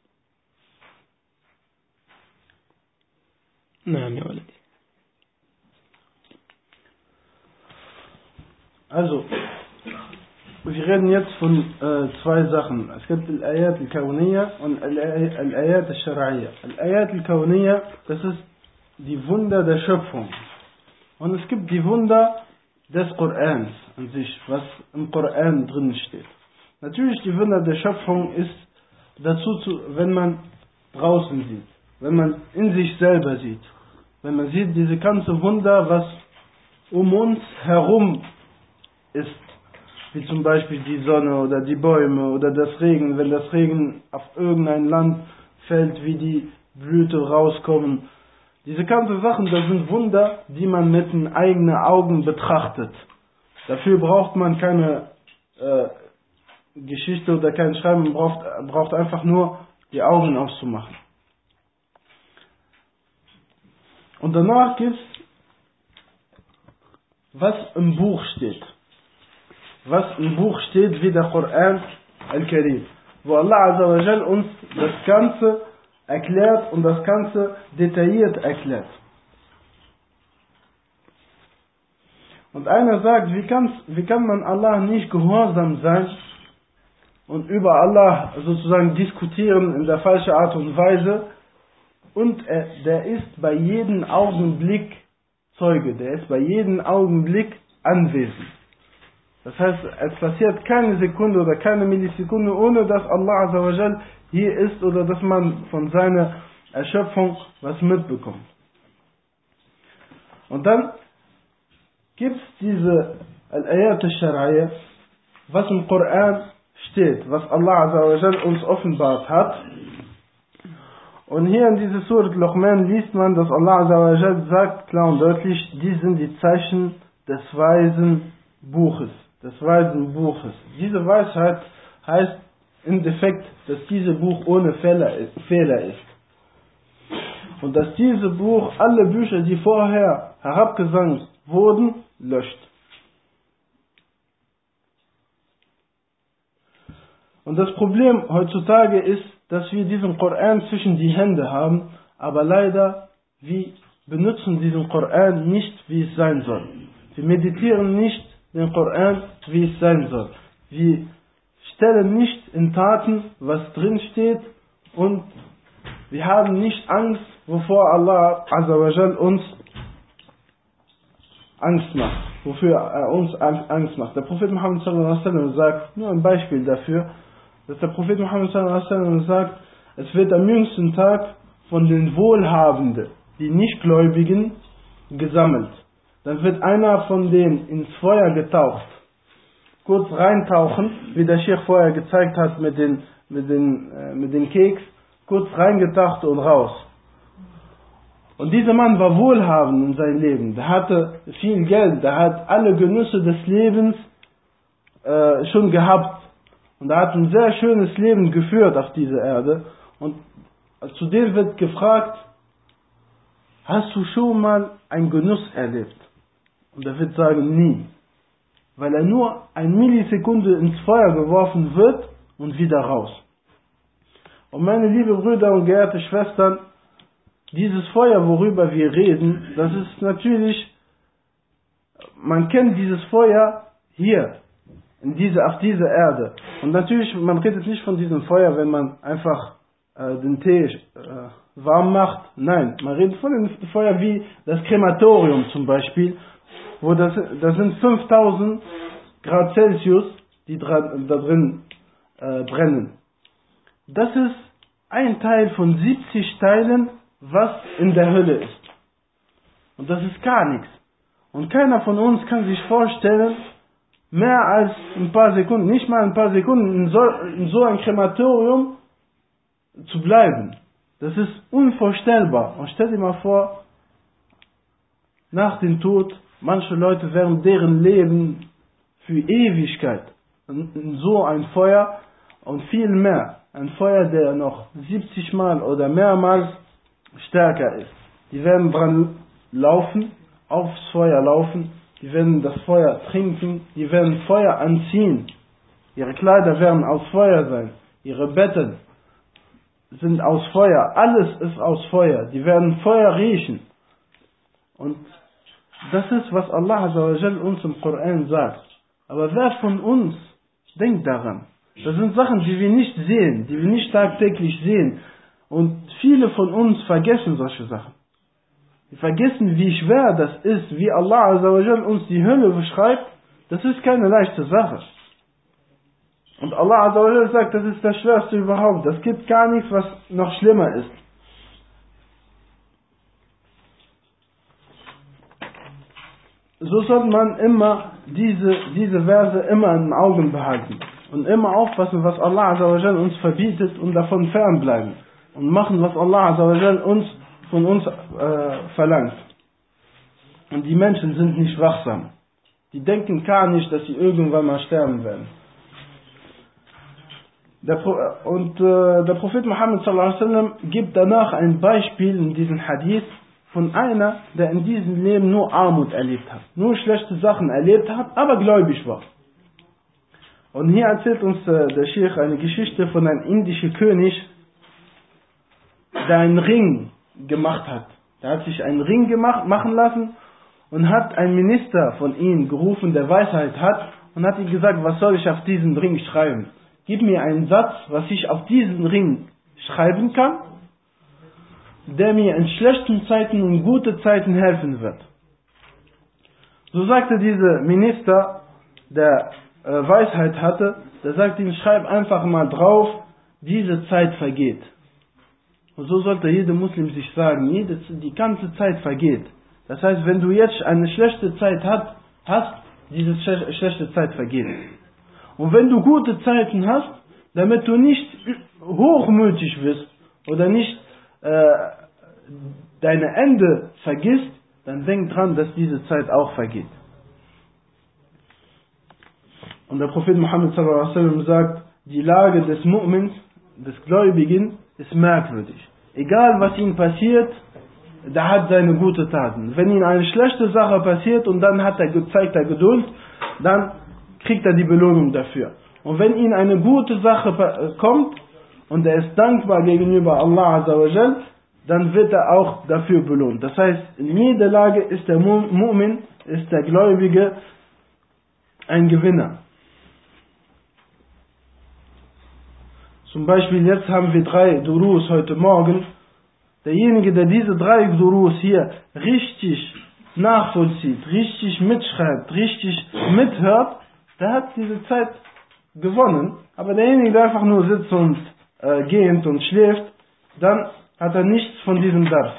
نعم يا ولدي. Also, wir reden jetzt von äh, zwei Sachen. Es gibt die Ayat al-Kawniyya und die Ayat al-Shar'iyya. Die Ayat al-Kawniyya, das ist die Wunder der Schöpfung. Und es gibt die Wunder des Korans an sich, was im Koran drin steht. Natürlich, die Wunder der Schöpfung ist dazu, zu, wenn man draußen sieht, wenn man in sich selber sieht, wenn man sieht diese ganze Wunder, was um uns herum ist, wie zum Beispiel die Sonne oder die Bäume oder das Regen, wenn das Regen auf irgendein Land fällt, wie die Blüte rauskommen. Diese ganzen Sachen, das sind Wunder, die man mit den eigenen Augen betrachtet. Dafür braucht man keine äh, Geschichte oder kein Schreiben, man braucht, braucht einfach nur die Augen aufzumachen. Und danach gibt es, was im Buch steht. Was im Buch steht, wie der Koran al-Karim, wo Allah Azza wa Jal uns das Ganze erklärt und das Ganze detailliert erklärt. Und einer sagt, wie, kann's, wie kann man Allah nicht gehorsam sein und über Allah sozusagen diskutieren in der falschen Art und Weise, und er, der ist bei jedem Augenblick Zeuge, der ist bei jedem Augenblick anwesend. Das heißt, es passiert keine Sekunde oder keine Millisekunde, ohne dass Allah Azza wa Jal hier ist oder dass man von seiner Erschöpfung was mitbekommt. Und dann gibt es diese Al-Ayat al-Shar'iyya, was im Koran steht, was Allah Azza wa Jal uns offenbart hat. Und hier in dieser Surat Luqman liest man, dass Allah Azza wa Jal sagt, klar und deutlich, die sind die Zeichen des weisen Buches, des weisen Buches. Diese Weisheit heißt im Defekt, dass dieses Buch ohne Fehler ist. Und dass dieses Buch alle Bücher, die vorher herabgesandt wurden, löscht. Und das Problem heutzutage ist, dass wir diesen Koran zwischen die Hände haben, aber leider, wir benutzen diesen Koran nicht, wie es sein soll. Wir meditieren nicht den Koran, wie es sein soll. Wir stellen nicht in Taten, was drin steht, und wir haben nicht Angst, wovor Allah Azza wa Jal uns Angst macht, wofür er uns Angst macht. Der Prophet Muhammad sallallahu alaihi wasallam sagt, nur ein Beispiel dafür, dass der Prophet Muhammad sallallahu alaihi wasallam sagt, es wird am jüngsten Tag von den Wohlhabenden, die Nichtgläubigen, gesammelt. Dann wird einer von denen ins Feuer getaucht, kurz reintauchen, wie der Sheikh vorher gezeigt hat mit den, mit den, äh, mit den Keks, kurz reingetaucht und raus. Und dieser Mann war wohlhabend in seinem Leben, der hatte viel Geld, der hat alle Genüsse des Lebens äh, schon gehabt. Und er hat ein sehr schönes Leben geführt auf dieser Erde. Und zu dem wird gefragt, hast du schon mal einen Genuss erlebt? Und er wird sagen, nie. Weil er nur eine Millisekunde ins Feuer geworfen wird und wieder raus. Und meine liebe Brüder und geehrte Schwestern, dieses Feuer, worüber wir reden, das ist natürlich, man kennt dieses Feuer hier, in diese, auf dieser Erde. Und natürlich, man redet nicht von diesem Feuer, wenn man einfach äh, den Tee äh, warm macht. Nein, man redet von dem Feuer wie das Krematorium zum Beispiel, wo das, das sind fünftausend Grad Celsius, die dra, da drin äh, brennen. Das ist ein Teil von siebzig Teilen, was in der Hölle ist. Und das ist gar nichts. Und keiner von uns kann sich vorstellen, mehr als ein paar Sekunden, nicht mal ein paar Sekunden in so, in so ein Krematorium zu bleiben. Das ist unvorstellbar. Und stell dir mal vor, nach dem Tod, manche Leute werden deren Leben für Ewigkeit in, in so ein Feuer und viel mehr. Ein Feuer, der noch siebzig Mal oder mehrmals stärker ist. Die werden dran laufen, aufs Feuer laufen, die werden das Feuer trinken, die werden Feuer anziehen. Ihre Kleider werden aus Feuer sein, ihre Betten sind aus Feuer, alles ist aus Feuer, die werden Feuer riechen. Und das ist, was Allah Azza wa Jal uns im Koran sagt. Aber wer von uns denkt daran? Das sind Sachen, die wir nicht sehen, die wir nicht tagtäglich sehen. Und viele von uns vergessen solche Sachen. Wir vergessen, wie schwer das ist, wie Allah Azza wa Jal uns die Hölle beschreibt. Das ist keine leichte Sache. Und Allah Azza wa Jal sagt, das ist das Schwerste überhaupt. Das gibt gar nichts, was noch schlimmer ist. So sollte man immer diese, diese Verse immer in den Augen behalten. Und immer aufpassen, was Allah Azza wa Jal uns verbietet und davon fernbleiben. Und machen, was Allah Azza wa Jal uns, von uns äh, verlangt. Und die Menschen sind nicht wachsam. Die denken gar nicht, dass sie irgendwann mal sterben werden. Der Pro und äh, der Prophet Muhammad sallallahu alaihi wasallam gibt danach ein Beispiel in diesem Hadith von einer, der in diesem Leben nur Armut erlebt hat, nur schlechte Sachen erlebt hat, aber gläubig war. Und hier erzählt uns äh, der Sheikh eine Geschichte von einem indischen König, der einen Ring gemacht hat. Der hat sich einen Ring gemacht, machen lassen und hat einen Minister von ihm gerufen, der Weisheit hat, und hat ihm gesagt, was soll ich auf diesen Ring schreiben? Gib mir einen Satz, was ich auf diesen Ring schreiben kann, der mir in schlechten Zeiten und guten Zeiten helfen wird. So sagte dieser Minister, der äh, Weisheit hatte, der sagte ihm, schreib einfach mal drauf, diese Zeit vergeht. Und so sollte jeder Muslim sich sagen, jede, die ganze Zeit vergeht. Das heißt, wenn du jetzt eine schlechte Zeit hat, hast, diese schle schlechte Zeit vergeht. Und wenn du gute Zeiten hast, damit du nicht hochmütig wirst oder nicht äh, deine Ende vergisst, dann denk dran, dass diese Zeit auch vergeht. Und der Prophet Muhammad sallallahu alaihi wasallam sagt, die Lage des Mu'mins, des Gläubigen, ist merkwürdig. Egal was ihm passiert, der hat seine guten Taten. Wenn ihm eine schlechte Sache passiert und dann hat er gezeigt er Geduld, dann kriegt er die Belohnung dafür. Und wenn ihm eine gute Sache kommt und er ist dankbar gegenüber Allah Azza wa Jal, dann wird er auch dafür belohnt. Das heißt, in jeder Lage ist der Mu'min, ist der Gläubige ein Gewinner. Zum Beispiel jetzt haben wir drei Durus heute Morgen. Derjenige, der diese drei Durus hier richtig nachvollzieht, richtig mitschreibt, richtig mithört, der hat diese Zeit gewonnen. Aber derjenige, der einfach nur sitzt und äh, gähnt und schläft, dann hat er nichts von diesem Dars.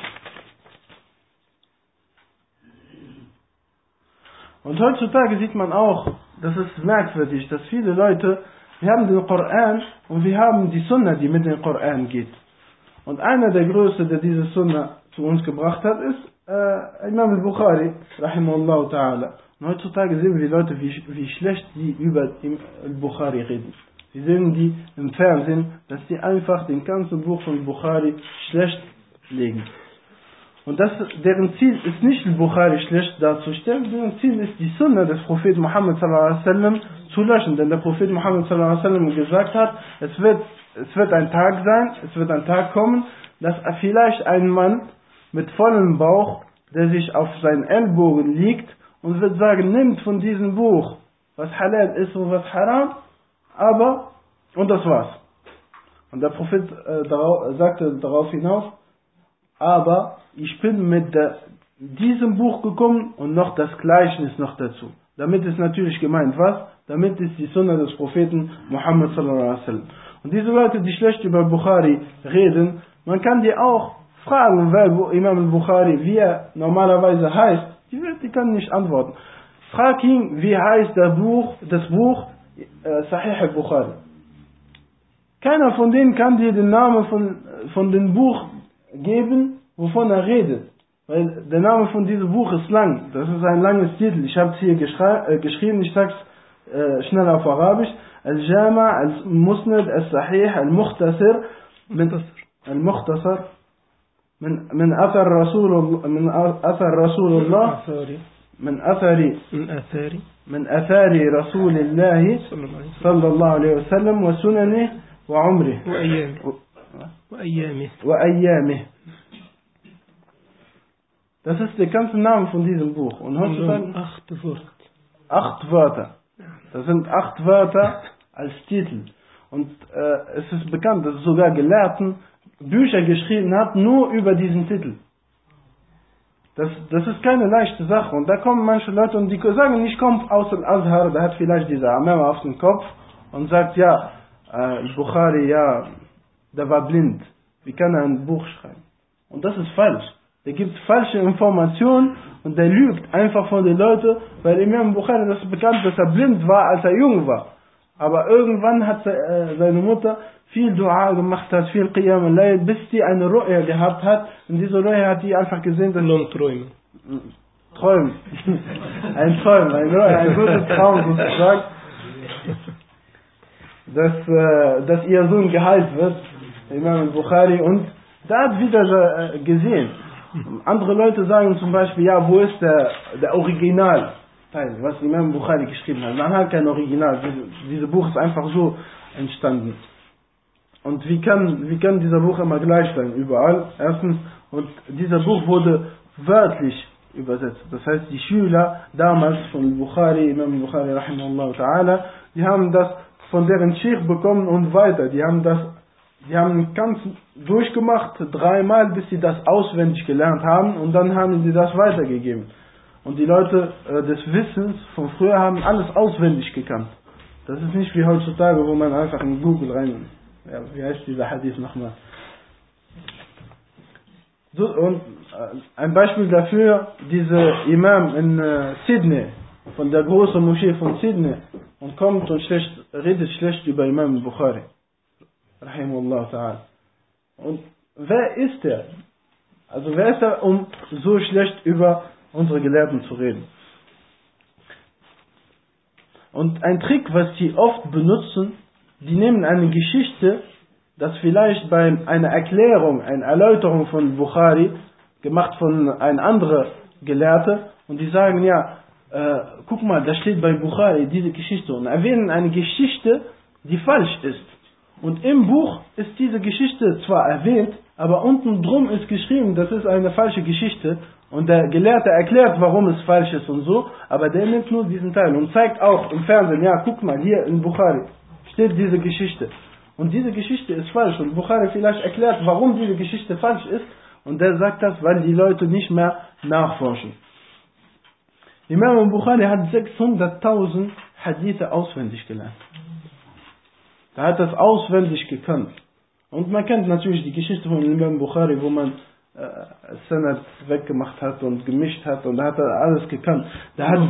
Und heutzutage sieht man auch, das ist merkwürdig, dass viele Leute, wir haben den Koran und wir haben die Sunna, die mit dem Koran geht. Und einer der Größten, der diese Sunna zu uns gebracht hat, ist äh, Imam al-Bukhari, rahimahullah ta'ala. Und heutzutage sehen wir die Leute, wie, wie schlecht die über al-Bukhari reden. Wir sehen die im Fernsehen, dass die einfach den ganzen Buch von Bukhari schlecht legen. Und das, deren Ziel ist nicht al-Bukhari schlecht darzustellen, deren Ziel ist die Sunna des Propheten Muhammad sallallahu alaihi wasallam zu löschen. Denn der Prophet Muhammad sallallahu alaihi wasallam gesagt hat, es wird, es wird ein Tag sein, es wird ein Tag kommen, dass vielleicht ein Mann mit vollem Bauch, der sich auf seinen Ellbogen liegt und wird sagen, nimmt von diesem Buch, was halal ist und was haram, aber, und das war's. Und der Prophet äh, darauf, sagte darauf hinaus, aber ich bin mit der, diesem Buch gekommen und noch das Gleichnis noch dazu. Damit ist natürlich gemeint was? Damit ist die Sunna des Propheten Muhammad sallallahu alaihi wasallam. Und diese Leute, die schlecht über Bukhari reden, man kann die auch fragen, wer Imam al-Bukhari, wie er normalerweise heißt, die, die können nicht antworten. Frag ihn, wie heißt das Buch, das Buch äh, Sahih al-Bukhari. Keiner von denen kann dir den Namen von, von dem Buch geben, wovon er redet. Weil der Name von diesem Buch ist lang. Das ist ein langes Titel. Ich habe es hier äh, geschrieben, ich sage es äh, schnell auf Arabisch. Al-Jama' al-Musnad al-Sahih al-Mukhtasar al-Mukhtasar من من أثر رسول من أثر رسول الله من أثر من أثار من أثار رسول الله صلى الله عليه وسلم وسننه وعمره وأيامه وأيامه وأيامه. Das ist der ganze Name von diesem Buch. Und heutzutage acht Wörter. Acht Wörter. Das sind acht Wörter als Titel. Und äh, es ist bekannt, dass sogar Gelehrten Bücher geschrieben hat, nur über diesen Titel. Das, das ist keine leichte Sache. Und da kommen manche Leute und die sagen, ich komme aus Al-Azhar, der hat vielleicht diese Amema auf dem Kopf und sagt, ja, äh, Bukhari, ja, der war blind. Wie kann er ein Buch schreiben? Und das ist falsch. Der gibt falsche Informationen und der lügt einfach von den Leuten, weil Imam Bukhari, das ist bekannt, dass er blind war, als er jung war. Aber irgendwann hat äh, seine Mutter viel Dua gemacht hat, viel Qiyam al-Layl, bis die eine Ru'ya gehabt hat. Und diese Ru'ya hat die einfach gesehen, dass... Nun träumen. Träumen. Ein Träumen, ein Ru'ya, ein guter Traum sozusagen. Dass, äh, dass ihr Sohn geheilt wird, Imam al-Bukhari. Und da hat wieder äh, gesehen. Andere Leute sagen zum Beispiel, ja, wo ist der, der Original? Was Imam Bukhari geschrieben hat. Man hat kein Original. Diese, diese Buch ist einfach so entstanden. Und wie kann, wie kann dieser Buch immer gleich sein? Überall. Erstens, und dieser Buch wurde wörtlich übersetzt. Das heißt, die Schüler damals von Bukhari, Imam Bukhari, rahimahullah ta'ala, die haben das von deren Sheikh bekommen und weiter. Die haben das, die haben ganz durchgemacht, dreimal, bis sie das auswendig gelernt haben und dann haben sie das weitergegeben. Und die Leute äh, des Wissens von früher haben alles auswendig gekannt. Das ist nicht wie heutzutage, wo man einfach in Google rein... Ja, wie heißt dieser Hadith nochmal? So, und äh, ein Beispiel dafür, dieser Imam in äh, Sydney, von der großen Moschee von Sydney, und kommt und schlecht, redet schlecht über Imam Bukhari. Rahimahullah ta'ala. Und wer ist er? Also wer ist er, um so schlecht über unsere Gelehrten zu reden? Und ein Trick, was sie oft benutzen, die nehmen eine Geschichte, das vielleicht bei einer Erklärung, einer Erläuterung von Bukhari, gemacht von einem anderen Gelehrter, und die sagen, ja, äh, guck mal, da steht bei Bukhari diese Geschichte, und erwähnen eine Geschichte, die falsch ist. Und im Buch ist diese Geschichte zwar erwähnt, aber unten drum ist geschrieben, das ist eine falsche Geschichte, und der Gelehrte erklärt, warum es falsch ist und so, aber der nimmt nur diesen Teil und zeigt auch im Fernsehen, ja, guck mal, hier in Bukhari steht diese Geschichte. Und diese Geschichte ist falsch. Und Bukhari vielleicht erklärt, warum diese Geschichte falsch ist. Und der sagt das, weil die Leute nicht mehr nachforschen. Imam Bukhari hat sechshunderttausend Hadithe auswendig gelernt. Er hat das auswendig gekannt. Und man kennt natürlich die Geschichte von Imam Bukhari, wo man äh, Sanad weggemacht hat und gemischt hat. Und da hat er alles gekannt. Da hat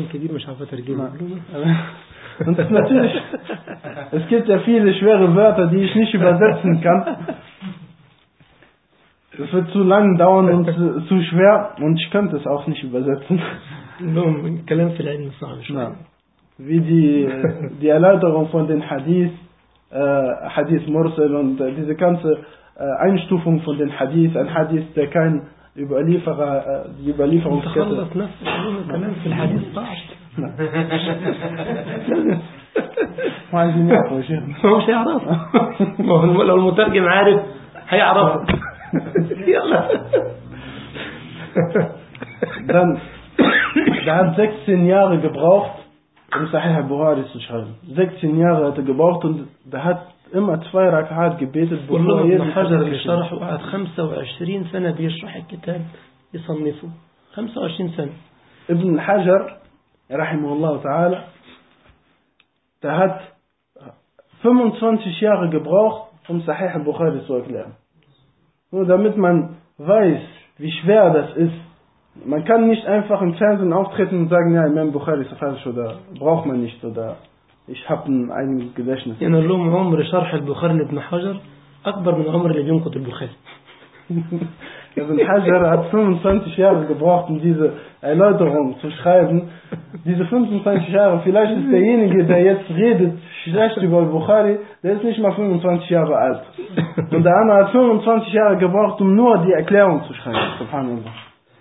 Und natürlich, es gibt ja viele schwere Wörter, die ich nicht übersetzen kann. Es wird zu lang dauern und zu, zu schwer und ich könnte es auch nicht übersetzen. Na, wie die, die Erläuterung von den Hadith, äh, Hadith Mursal und äh, diese ganze äh, Einstufung von den Hadith, ein Hadith, der kein Überlieferer, äh, die Überlieferungskette. ما عايزين يعرفوا يا شيخ هو مش هيعرف ما هو لو المترجم عارف هيعرف يلا dann der hat sechzehn Jahre gebraucht um Sahih al-Bukhari zu schreiben sechzehn Jahre hat er gebraucht und der hat immer zwei Rak'at gebetet والله ابن حجر اللي شرحه قعد خمسة وعشرين سنة بيشرح الكتاب يصنفه خمسة وعشرين سنة ابن حجر rahimahullah ta'ala, der hat fünfundzwanzig Jahre gebraucht, um Sahih al-Bukhari zu erklären. Nur damit man weiß, wie schwer das ist. Man kann nicht einfach im Fernsehen auftreten und sagen, ja, Imam Bukhari ist falsch oder braucht man nicht oder ich habe ein eigenes Gedächtnis. يعني لهم عمر شرح البخاري لابن حجر أكبر من عمر اللي بينقض البخاري. Ibn Hajar hat fünfundzwanzig Jahre gebraucht, um diese Erläuterung zu schreiben. Diese fünfundzwanzig Jahre, vielleicht ist derjenige, der jetzt redet, schlecht über Bukhari, der ist nicht mal fünfundzwanzig Jahre alt. Und der andere hat fünfundzwanzig Jahre gebraucht, um nur die Erklärung zu schreiben. Subhanallah.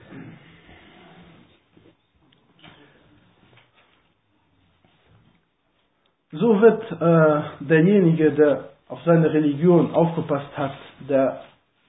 So wird äh, derjenige, der auf seine Religion aufgepasst hat, der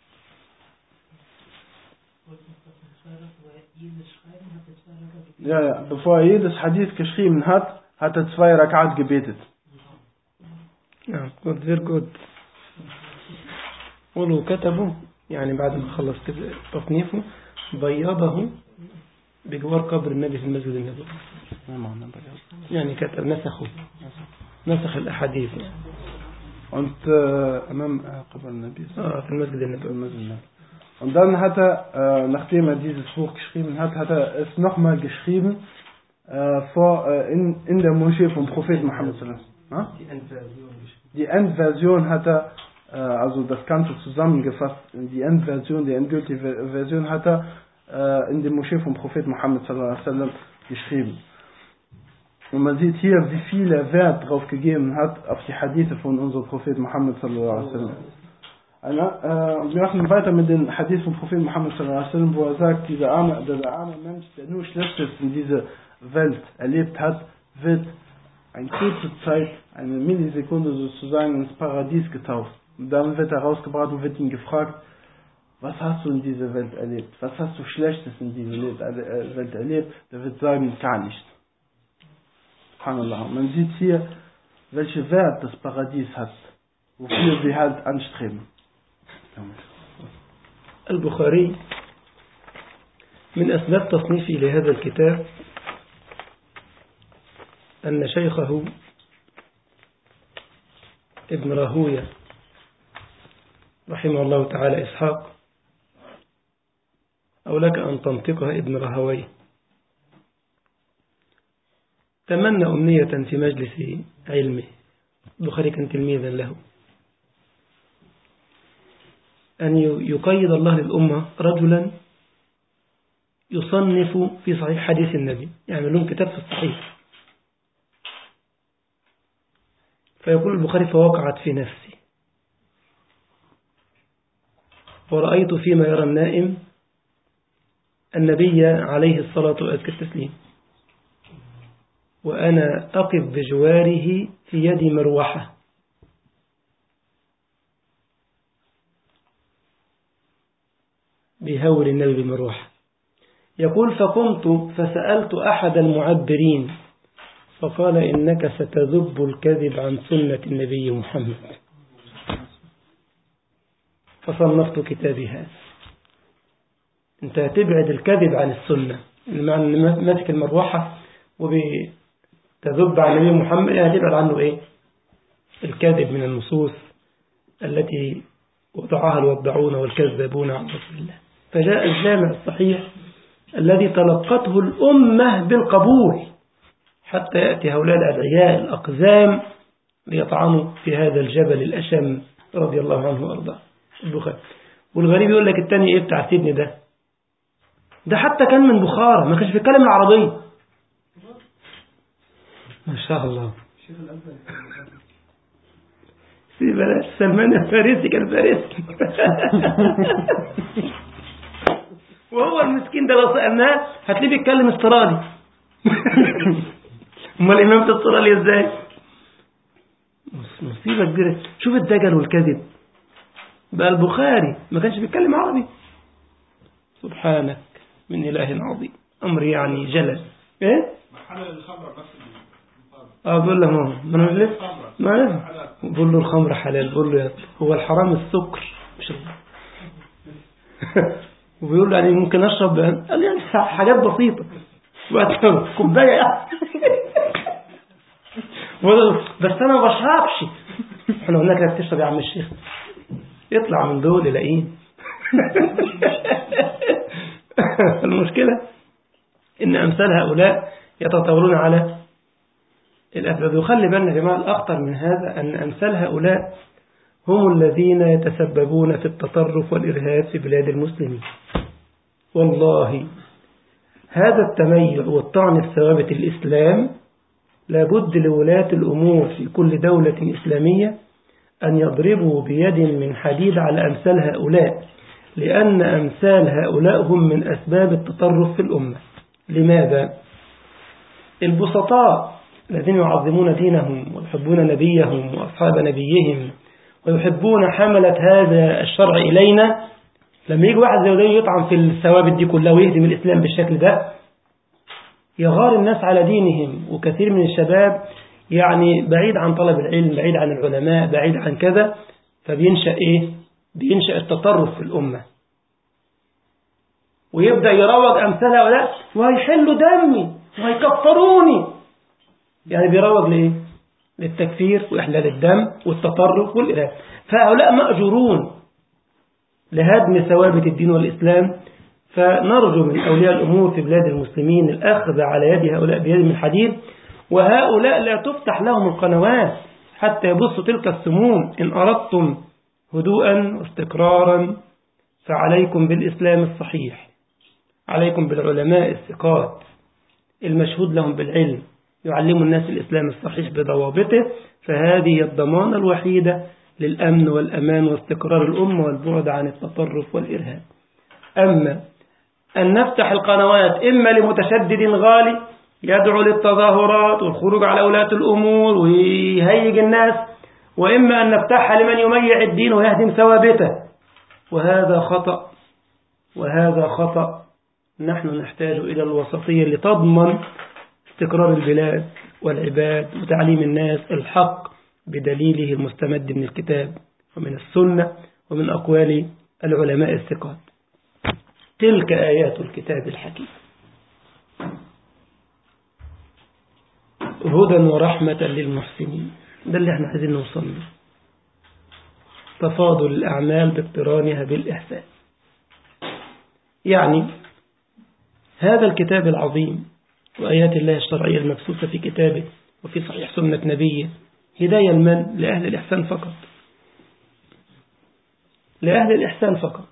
Ja, ja, bevor er jedes Hadith geschrieben hat, hat er zwei Rak'at gebetet. Ja, gut, sehr gut. ولو كتبوا يعني بعد ما خلص تصنيفه بيضه بجوار قبر النبي في المسجد النبوي. يعني كتب نسخه نسخ الأحاديث يعني. Und äh, أمام قبر النبي آه في المسجد النبوي. Und dann hat er, äh, nachdem er dieses Buch geschrieben hat, hat er es nochmal geschrieben äh, vor, äh, in, in der Moschee vom Propheten Muhammad sallallahu alaihi wasallam. Die Endversion. Die Endversion hat er, äh, also das Ganze zusammengefasst, die Endversion, die endgültige Version hat er äh, in der Moschee vom Propheten Muhammad sallallahu alaihi wasallam geschrieben. Und man sieht hier, wie viel er Wert drauf gegeben hat, auf die Hadithe von unserem Propheten Muhammad sallallahu alaihi wasallam. Äh, wir machen weiter mit den Hadith vom Propheten Muhammad sallallahu alaihi wasallam, wo er sagt, dieser arme, der arme Mensch, der nur Schlechtes in dieser Welt erlebt hat, wird eine kurze Zeit, eine Millisekunde sozusagen ins Paradies getauft. Und dann wird er rausgebracht und wird ihn gefragt, was hast du in dieser Welt erlebt? Was hast du Schlechtes in dieser Welt erlebt? Der wird sagen, gar nichts. Man sieht hier, welchen Wert das Paradies hat, wofür wir halt anstreben. البخاري من أسباب تصنيفه لهذا الكتاب أن شيخه ابن راهوية رحمه الله تعالى إسحاق، أو لك أن تنطقها ابن راهويه، تمنى أمنية في مجلس علمه. البخاري كان تلميذا له، أن يقيد الله للأمة رجلا يصنف في صحيح حديث النبي، يعمل لهم كتاب في الصحيح. فيقول البخاري فوقعت في نفسي ورأيت فيما يرى النائم النبي عليه الصلاة والسلام وأنا أقف بجواره في يدي مروحة، بهول النبي بالمروحة. يقول فقمت فسألت أحد المعبرين فقال إنك ستذب الكذب عن سنة النبي محمد، فصنفت كتابي هذا. أنت تبعد الكذب عن السنة، معنى أن ماسك المروحة وبتذب عن النبي محمد، يعني تبعد عنه إيه؟ الكذب من النصوص التي وضعها الوضعون والكذابون عن رسول الله. فجاء الجامع الصحيح الذي تلقته الأمة بالقبول، حتى يأتي هؤلاء الأدعياء الأقزام ليطعنوا في هذا الجبل الأشم رضي الله عنه وأرضاه البخاري. والغريب يقول لك التاني إيه بتاع سيدني ده ده حتى كان من بخارى، ما كانش بيتكلم العربية. ما شاء الله. في بلاش سلمان الفارسي كان فارسي. وهو المسكين ده لو سألناه هتلاقيه بيتكلم استرالي. امال الامام الاسترالي ازاي؟ مصيبه كبيره. شوف الدجل والكذب. بقى البخاري ما كانش بيتكلم عربي. سبحانك من اله عظيم، امر يعني جلل. ايه محل الخمر بس. اه بقول له ما ما انا لسه ما بقول له الخمر حلال، بقول له هو الحرام السكر مش وبيقول له يعني ممكن اشرب، قال يعني حاجات بسيطه كوبايه بس انا ما بشربش. احنا قلنا لك تشرب يا عم الشيخ، يطلع من دول يلاقيه. المشكله ان امثال هؤلاء يتطاولون على الأسباب. وخلي بالنا يا جماعه الاخطر من هذا ان امثال هؤلاء هم الذين يتسببون في التطرف والارهاب في بلاد المسلمين. والله هذا التميع والطعن في ثوابت الإسلام لابد لولاة الأمور في كل دولة إسلامية أن يضربوا بيد من حديد على أمثال هؤلاء، لأن أمثال هؤلاء هم من أسباب التطرف في الأمة. لماذا؟ البسطاء الذين يعظمون دينهم ويحبون نبيهم وأصحاب نبيهم ويحبون حملة هذا الشرع إلينا، لما يجي واحد زي ده يطعن في الثوابت دي كلها ويهدم الإسلام بالشكل ده يغار الناس على دينهم. وكثير من الشباب يعني بعيد عن طلب العلم، بعيد عن العلماء، بعيد عن كذا، فبينشأ إيه؟ بينشأ التطرف في الأمة. ويبدأ يروج أمثال هؤلاء وهيحلوا دمي وهيكفروني. يعني بيروج لإيه؟ للتكفير وإحلال الدم والتطرف والإرهاب. فهؤلاء مأجورون لهدم ثوابت الدين والإسلام. فنرجو من أولياء الأمور في بلاد المسلمين الأخذ على يد هؤلاء بيد من حديد، وهؤلاء لا تفتح لهم القنوات حتى يبصوا تلك السموم. إن أردتم هدوءا واستقرارا فعليكم بالإسلام الصحيح، عليكم بالعلماء الثقات المشهود لهم بالعلم يعلموا الناس الإسلام الصحيح بضوابطه، فهذه الضمانة الوحيدة للأمن والأمان واستقرار الأمة والبعد عن التطرف والإرهاب. أما أن نفتح القنوات إما لمتشدد غالي يدعو للتظاهرات والخروج على ولاة الأمور ويهيج الناس، وإما أن نفتحها لمن يميع الدين ويهدم ثوابته، وهذا خطأ وهذا خطأ. نحن نحتاج إلى الوسطية لتضمن استقرار البلاد والعباد وتعليم الناس الحق بدليله المستمد من الكتاب ومن السنة ومن أقوال العلماء الثقات. تلك آيات الكتاب الحكيم هدى ورحمة للمحسنين. ده اللي احنا عايزين نوصل له، تفاضل الأعمال باقترانها بالإحسان. يعني هذا الكتاب العظيم وآيات الله الشرعية المبثوثة في كتابه وفي صحيح سنة نبيه هداية المن لأهل الإحسان فقط، لأهل الإحسان فقط،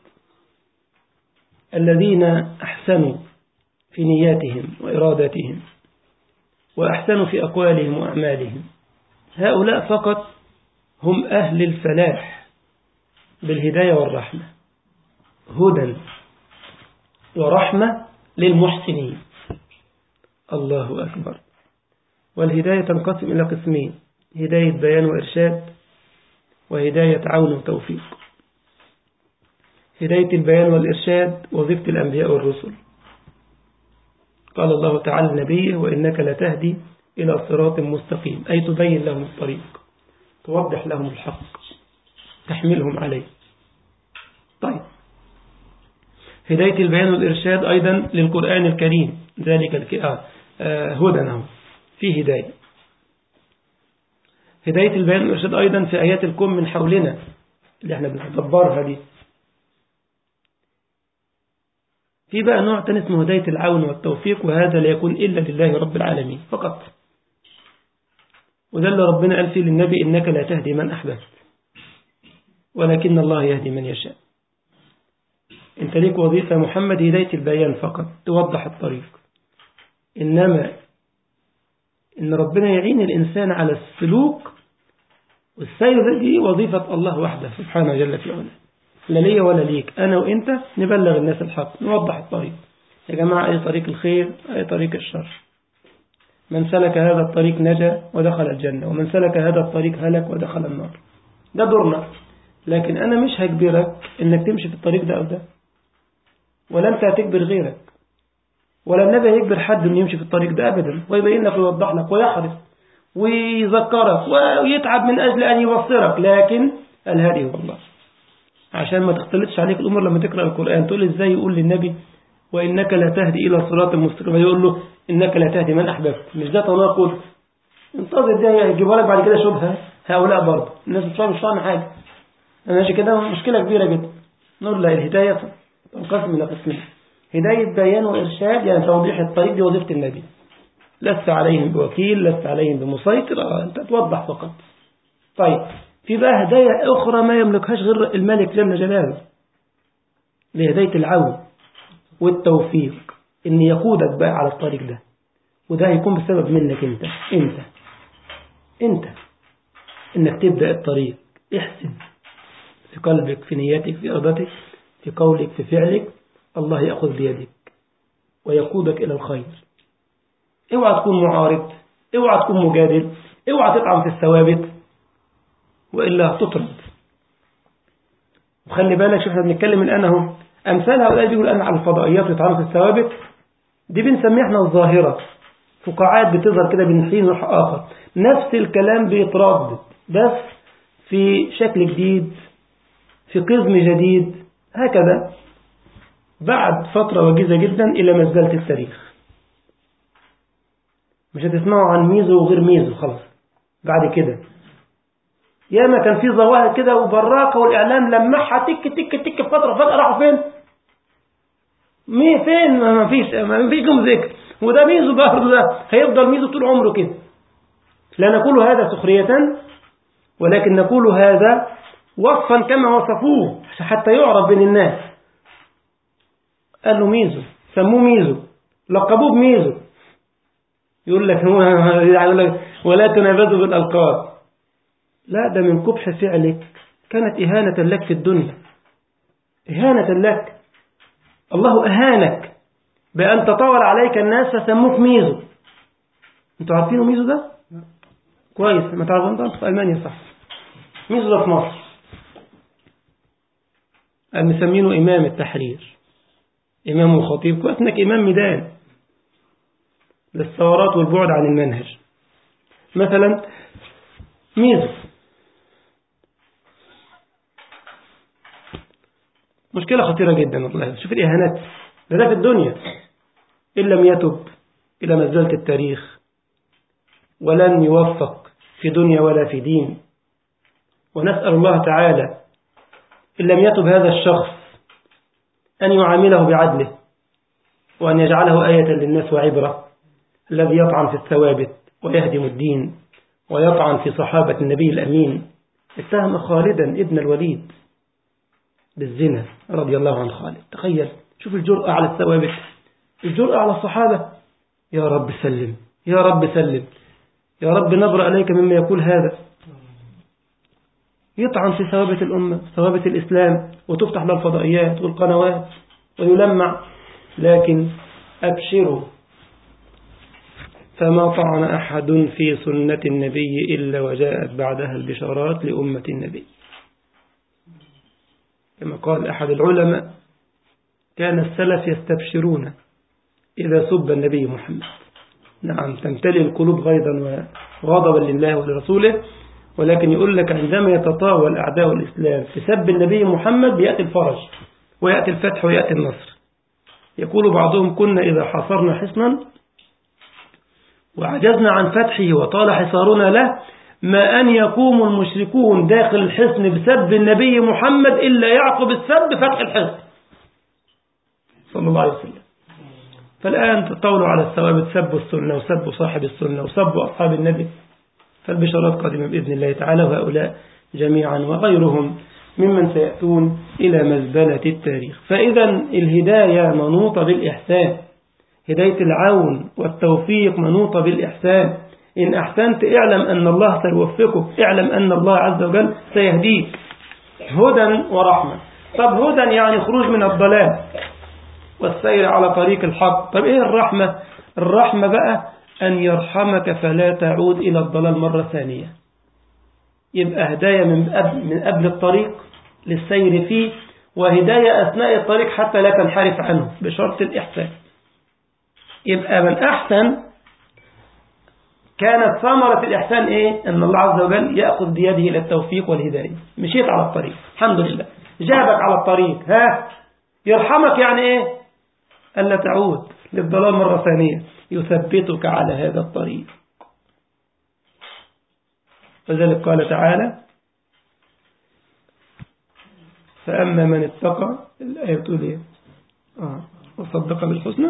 الذين أحسنوا في نياتهم وإراداتهم وأحسنوا في أقوالهم وأعمالهم، هؤلاء فقط هم أهل الفلاح بالهداية والرحمة. هدى ورحمة للمحسنين. الله أكبر. والهداية تنقسم إلى قسمين: هداية بيان وإرشاد، وهداية عون وتوفيق. هداية البيان والإرشاد وظيفة الأنبياء والرسل. قال الله تعالى لنبيه: وإنك لتهدي إلى صراط مستقيم، أي تبين لهم الطريق، توضح لهم الحق، تحملهم عليه. طيب، هداية البيان والإرشاد أيضا للقرآن الكريم، ذلك الكآه هدى له فيه هداية. هداية البيان والإرشاد أيضا في آيات الكون من حولنا اللي احنا بنتدبرها دي. في بقى نوع تاني اسمه هداية العون والتوفيق، وهذا لا يكون إلا لله رب العالمين فقط. وده اللي ربنا قال فيه للنبي: إنك لا تهدي من أحببت ولكن الله يهدي من يشاء. انت ليك وظيفة محمد هداية البيان فقط، توضح الطريق. إنما إن ربنا يعين الإنسان على السلوك والسير، دي وظيفة الله وحده سبحانه جل في علاه، لا لي ولا ليك، أنا وإنت نبلغ الناس الحق، نوضح الطريق. يا جماعة، أي طريق الخير أي طريق الشر. من سلك هذا الطريق نجا ودخل الجنة، ومن سلك هذا الطريق هلك ودخل النار. ده دورنا. لكن أنا مش هجبرك إنك تمشي في الطريق ده أو ده، ولا أنت هتجبر غيرك، ولا النبي يجبر حد إنه يمشي في الطريق ده أبدا، ويبين لك ويوضح لك ويحرص ويذكرك ويتعب من أجل أن يبصرك. لكن الهادي هو الله، عشان ما تختلطش عليك الأمور. لما تقرأ القرآن تقول إزاي يقول للنبي وإنك لا تهدي إلى صراط مستقيم، يقول له إنك لا تهدي من أحببت؟ مش ده تناقض؟ انتظر، ده يجيبوا لك بعد كده شبهة. هؤلاء برضه الناس مش فاهمة مش فاهمة حاجة. أنا ماشي كده مشكلة كبيرة جدا. نقول لا، الهداية تنقسم إلى قسمين: هداية بيان وإرشاد، يعني توضيح الطريق، دي وظيفة النبي، لست عليهم بوكيل، لست عليهم بمسيطر، أنت توضح فقط. طيب، في بقى هداية أخرى ما يملكهاش غير الملك جل جلاله، لهداية العون والتوفيق، إن يقودك بقى على الطريق ده، وده هيكون بسبب منك أنت أنت أنت إنك تبدأ الطريق. احسن في قلبك، في نياتك، في إرادتك، في قولك، في فعلك. الله يأخذ بيدك ويقودك إلى الخير. اوعى تكون معارض، اوعى تكون مجادل، اوعى تطعن في الثوابت، وإلا هتطرد. وخلي بالك، شوف احنا بنتكلم الآن اهو، أمثال هؤلاء بيقول الآن على الفضائيات ويطعنوا في الثوابت، دي بنسميها احنا الظاهرة، فقاعات بتظهر كده بين حين آخر. نفس الكلام بيتردد بس في شكل جديد، في قزم جديد، هكذا. بعد فترة وجيزة جدا إلى مزبلة التاريخ. مش هتسمعوا عن ميزو وغير ميزو خلاص. بعد كده ياما كان في ظواهر كده وبراقة والإعلام لمحها تك تك تك في فترة، فجأة راحوا فين؟ مين فين؟ ما فيش ما فيش لهم ذكر. وده ميزو برضه، ده هيفضل ميزو طول عمره كده. لا نقول هذا سخرية، ولكن نقول هذا وصفا كما وصفوه حتى يعرف بين الناس. قال له ميزو، سموه ميزو، لقبوه بميزو. يقول لك يقول لك ولا تنابذوا بالألقاب. لا، ده من قبح فعلك، كانت إهانة لك في الدنيا، إهانة لك. الله أهانك بأن تطاول عليك الناس فسموك ميزو. انتوا عارفينه ميزو ده؟ كويس. ما تعرفون انت في ألمانيا صح؟ ميزو ده في مصر، مسمينه إمام التحرير، إمام وخطيب. كويس انك إمام ميدان للثورات والبعد عن المنهج. مثلا ميزو مشكلة خطيرة جدا والله. شوف الإهانات ده, ده في الدنيا. إن لم يتب إلى مزبلة التاريخ ولن يوفق في دنيا ولا في دين. ونسأل الله تعالى إن لم يتب هذا الشخص أن يعامله بعدله، وأن يجعله آية للناس وعبرة. الذي يطعن في الثوابت ويهدم الدين ويطعن في صحابة النبي الأمين. اتهم خالدا ابن الوليد بالزنا رضي الله عن خالد. تخيل، شوف الجرأة على الثوابت، الجرأة على الصحابة. يا رب سلم، يا رب سلم، يا رب نبرأ عليك مما يقول هذا. يطعن في ثوابت الأمة، ثوابت الإسلام، وتفتح له الفضائيات والقنوات ويلمع. لكن أبشروا، فما طعن أحد في سنة النبي إلا وجاءت بعدها البشارات لأمة النبي. كما قال أحد العلماء: كان السلف يستبشرون إذا سب النبي محمد. نعم، تمتلئ القلوب غيظا وغضبا لله ولرسوله، ولكن يقول لك عندما يتطاول أعداء الإسلام في سب النبي محمد بيأتي الفرج ويأتي الفتح ويأتي النصر. يقول بعضهم: كنا إذا حاصرنا حصنا وعجزنا عن فتحه وطال حصارنا له، ما أن يقوم المشركون داخل الحصن بسب النبي محمد إلا يعقب السب فتح الحصن صلى الله عليه وسلم. فالآن تطاولوا على الثوابت، سبوا السنة وسبوا صاحب السنة وسبوا أصحاب النبي. فالبشارات قادمة بإذن الله تعالى، وهؤلاء جميعا وغيرهم ممن سيأتون إلى مزبلة التاريخ. فإذا الهداية منوطة بالإحسان، هداية العون والتوفيق منوطة بالإحسان. إن أحسنت اعلم أن الله سيوفقك، اعلم أن الله عز وجل سيهديك. هدى ورحمة. طب هدى يعني خروج من الضلال والسير على طريق الحق. طب إيه الرحمة؟ الرحمة بقى أن يرحمك فلا تعود إلى الضلال مرة ثانية. يبقى هداية من قبل, من قبل الطريق للسير فيه، وهداية أثناء الطريق حتى لا تنحرف عنه بشرط الإحسان. يبقى من أحسن كانت ثمرة الإحسان إيه؟ أن الله عز وجل يأخذ بيده إلى التوفيق والهداية. مشيت على الطريق الحمد لله، جابك على الطريق، ها يرحمك يعني إيه؟ ألا تعود للضلال مرة ثانية، يثبتك على هذا الطريق. فذلك قال تعالى: فأما من اتقى، الآية بتقول إيه؟ آه. وصدق بالحسنى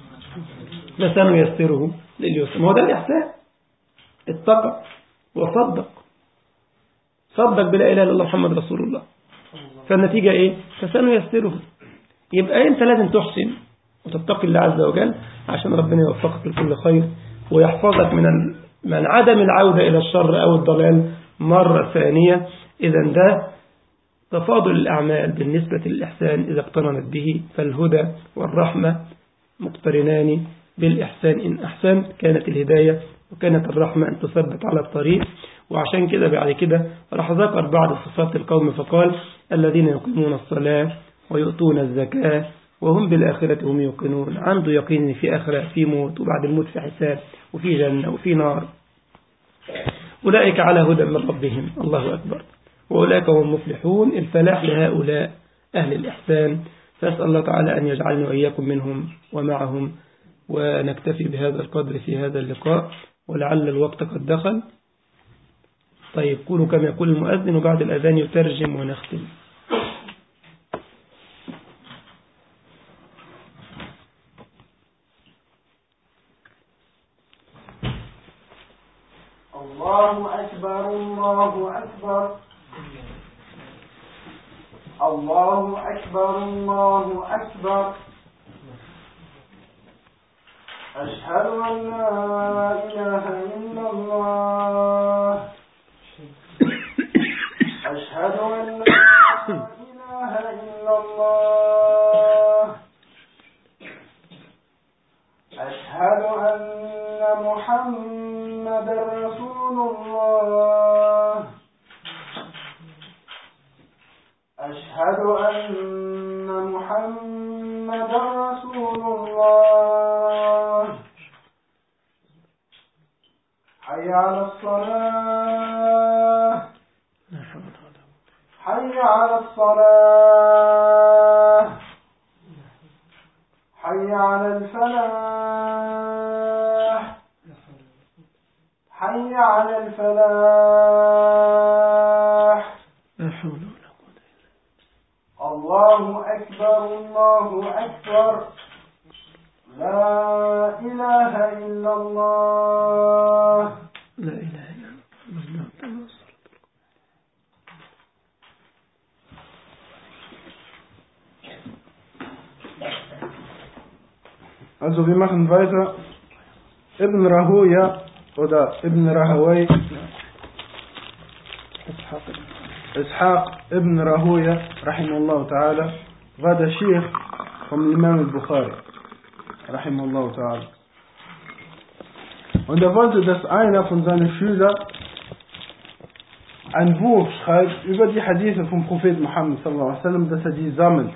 لسنيسره لليسر. ما هو ده الإحسان، اتقى وصدق، صدق بلا إله إلا الله محمد رسول الله. فالنتيجة إيه؟ فسنيسره. يبقى أنت لازم تحسن وتتقي الله عز وجل عشان ربنا يوفقك لكل خير ويحفظك من من عدم العودة إلى الشر أو الضلال مرة ثانية. إذا ده تفاضل الأعمال بالنسبة للإحسان إذا اقترنت به. فالهدى والرحمة مقترنان بالإحسان. إن أحسنت كانت الهداية وكانت الرحمة أن تثبت على الطريق. وعشان كده بعد كده راح ذكر بعض صفات القوم فقال: الذين يقيمون الصلاة ويؤتون الزكاة وهم بالآخرة هم يوقنون. عنده يقين في آخرة، في موت، وبعد الموت في حساب، وفي جنة وفي نار. أولئك على هدى من ربهم. الله أكبر. وأولئك هم المفلحون. الفلاح لهؤلاء أهل الإحسان فأسأل الله تعالى أن يجعلني وإياكم منهم ومعهم. ونكتفي بهذا القدر في هذا اللقاء، ولعل الوقت قد دخل. طيب قولوا كما يقول المؤذن، وبعد الأذان يترجم ونختم. الله أكبر الله أكبر الله أكبر الله أكبر أشهد أن لا إله إلا الله أشهد أن لا إله إلا الله أشهد أن محمدا رسول الله أشهد أن محمدا رسول الله حي على الصلاة حي على الصلاة حي على الفلاح حي على الفلاح الله أكبر الله أكبر لا إله إلا الله لا إله إلا الله. Also wir machen weiter. Ibn Rahuya oder Ibn Rahawai, Ishaq Ibn Rahuya, rahimahullah ta'ala, war der Sheikh vom Imam al-Bukhari, rahimahullah ta'ala. Und er wollte, dass einer von seinen Schülern ein Buch schreibt über die Hadithe vom Propheten Muhammad sallallahu alaihi wasallam, dass er die sammelt.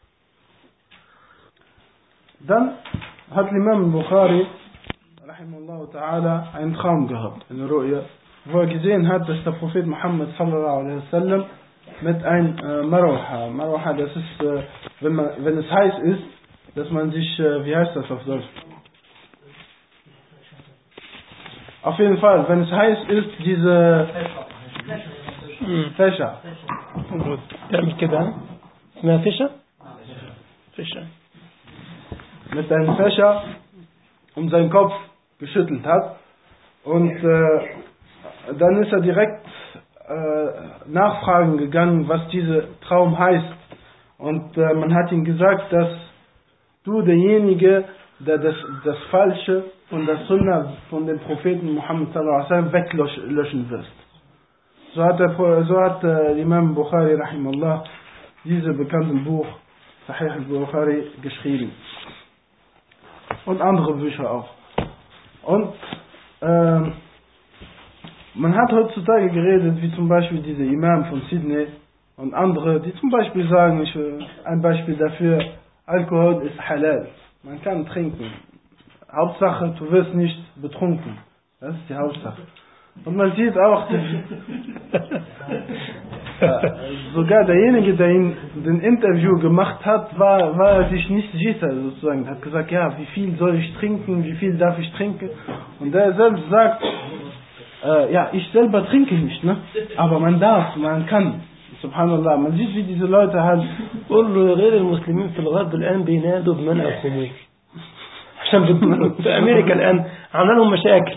Dann hat Imam al-Bukhari, rahimahullah ta'ala, einen Traum gehabt, eine Ru'ya, wo er gesehen hat, dass der Prophet Muhammad sallallahu alaihi wasallam mit einem äh, Marwaha, Marwaha, das ist, äh, wenn, man, wenn es heiß ist, dass man sich, äh, wie heißt das auf Deutsch? Auf jeden Fall, wenn es heiß ist, diese Fächer. Gut, damit كده اسمها Fischer? Fischer. Mit einem Fächer um seinen Kopf geschüttelt hat. Und äh, dann ist er direkt äh, nachfragen gegangen, was dieser Traum heißt. Und äh, man hat ihm gesagt, dass du derjenige, der das, das Falsche und das Sunnah von dem Propheten Muhammad sallallahu alaihi wasallam weglöschen wirst. So hat, der, so hat äh, Imam Bukhari rahimahullah dieses bekannte Buch Sahih al-Bukhari geschrieben. Und andere Bücher auch. Und äh, man hat heutzutage geredet, wie zum Beispiel diese Imam von Sydney und andere, die zum Beispiel sagen, ich, ein Beispiel dafür, Alkohol ist halal. Man kann trinken. Hauptsache, du wirst nicht betrunken. Das ist die Hauptsache. Und man sieht auch, äh, sogar derjenige, der ihn den Interview gemacht hat, war, war er sich nicht sicher sozusagen. Hat gesagt, ja, wie viel soll ich trinken, wie viel darf ich trinken? Und er selbst sagt, äh, ja, ich selber trinke nicht, ne? Aber man darf, man kann. Subhanallah, man sieht, wie diese Leute halt. كل غير المسلمين في الغرب الآن بينادوا بمنع الخمور عشان في أمريكا الآن عملوا لهم مشاكل.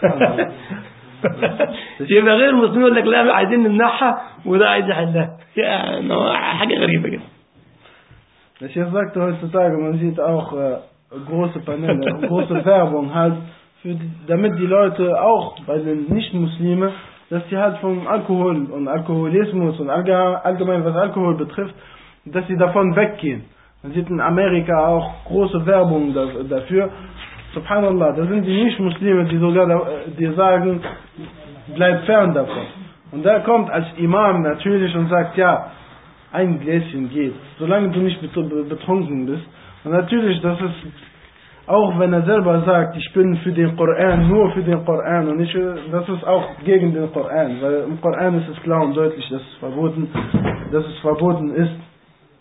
يبقى غير المسلمين يقول لك لا عايزين نمنعها وده عايز يحلها. Ja, حاجة غريبة جدا. Das hier sagte heutzutage, man sieht auch äh, große Paneele, große Werbung halt, für die, damit die Leute auch bei den Nicht-Muslime, dass die halt vom Alkohol und Alkoholismus und allgemein was Alkohol betrifft, dass sie davon weggehen. Man sieht in Amerika auch große Werbung dafür. Subhanallah, da sind die Nicht-Muslime, die sogar die sagen, bleib fern davon. Und da kommt als Imam natürlich und sagt, ja, ein Gläschen geht, solange du nicht betrunken bist. Und natürlich, das ist, auch wenn er selber sagt, ich bin für den Koran, nur für den Koran, und ich, das ist auch gegen den Koran, weil im Koran ist es klar und deutlich, dass es verboten, dass es verboten ist,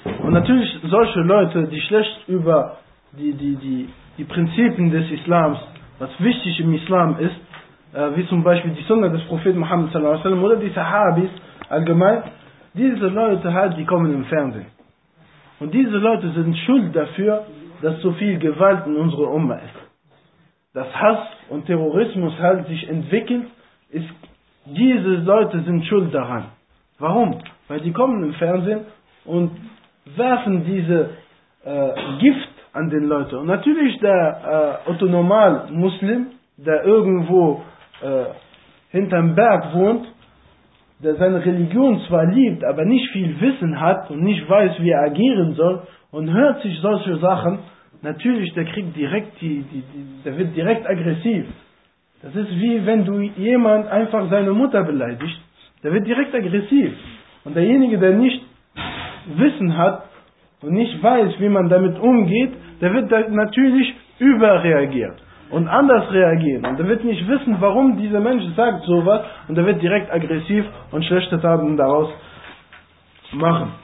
Und natürlich solche Leute, die schlecht über die, die, die, die Prinzipien des Islams, was wichtig im Islam ist, äh, wie zum Beispiel die Sunna des Propheten Muhammad sallallahu alaihi wasallam oder die Sahabis allgemein, diese Leute halt, die kommen im Fernsehen. Und diese Leute sind schuld dafür, dass so viel Gewalt in unserer Umma ist. Dass Hass und Terrorismus halt sich entwickelt, ist, diese Leute sind schuld daran. Warum? Weil die kommen im Fernsehen und werfen diese äh, Gift an den Leute. Und natürlich der äh, Otto-Normal-Muslim, der irgendwo äh, hinterm Berg wohnt, der seine Religion zwar liebt, aber nicht viel Wissen hat und nicht weiß, wie er agieren soll und hört sich solche Sachen, natürlich, der kriegt direkt die, die, die, der wird direkt aggressiv. Das ist wie wenn du jemand einfach seine Mutter beleidigst, der wird direkt aggressiv. Und derjenige, der nicht Wissen hat und nicht weiß, wie man damit umgeht, der wird da natürlich überreagieren und anders reagieren. Und der wird nicht wissen, warum dieser Mensch sagt sowas und der wird direkt aggressiv und schlechte Taten daraus machen.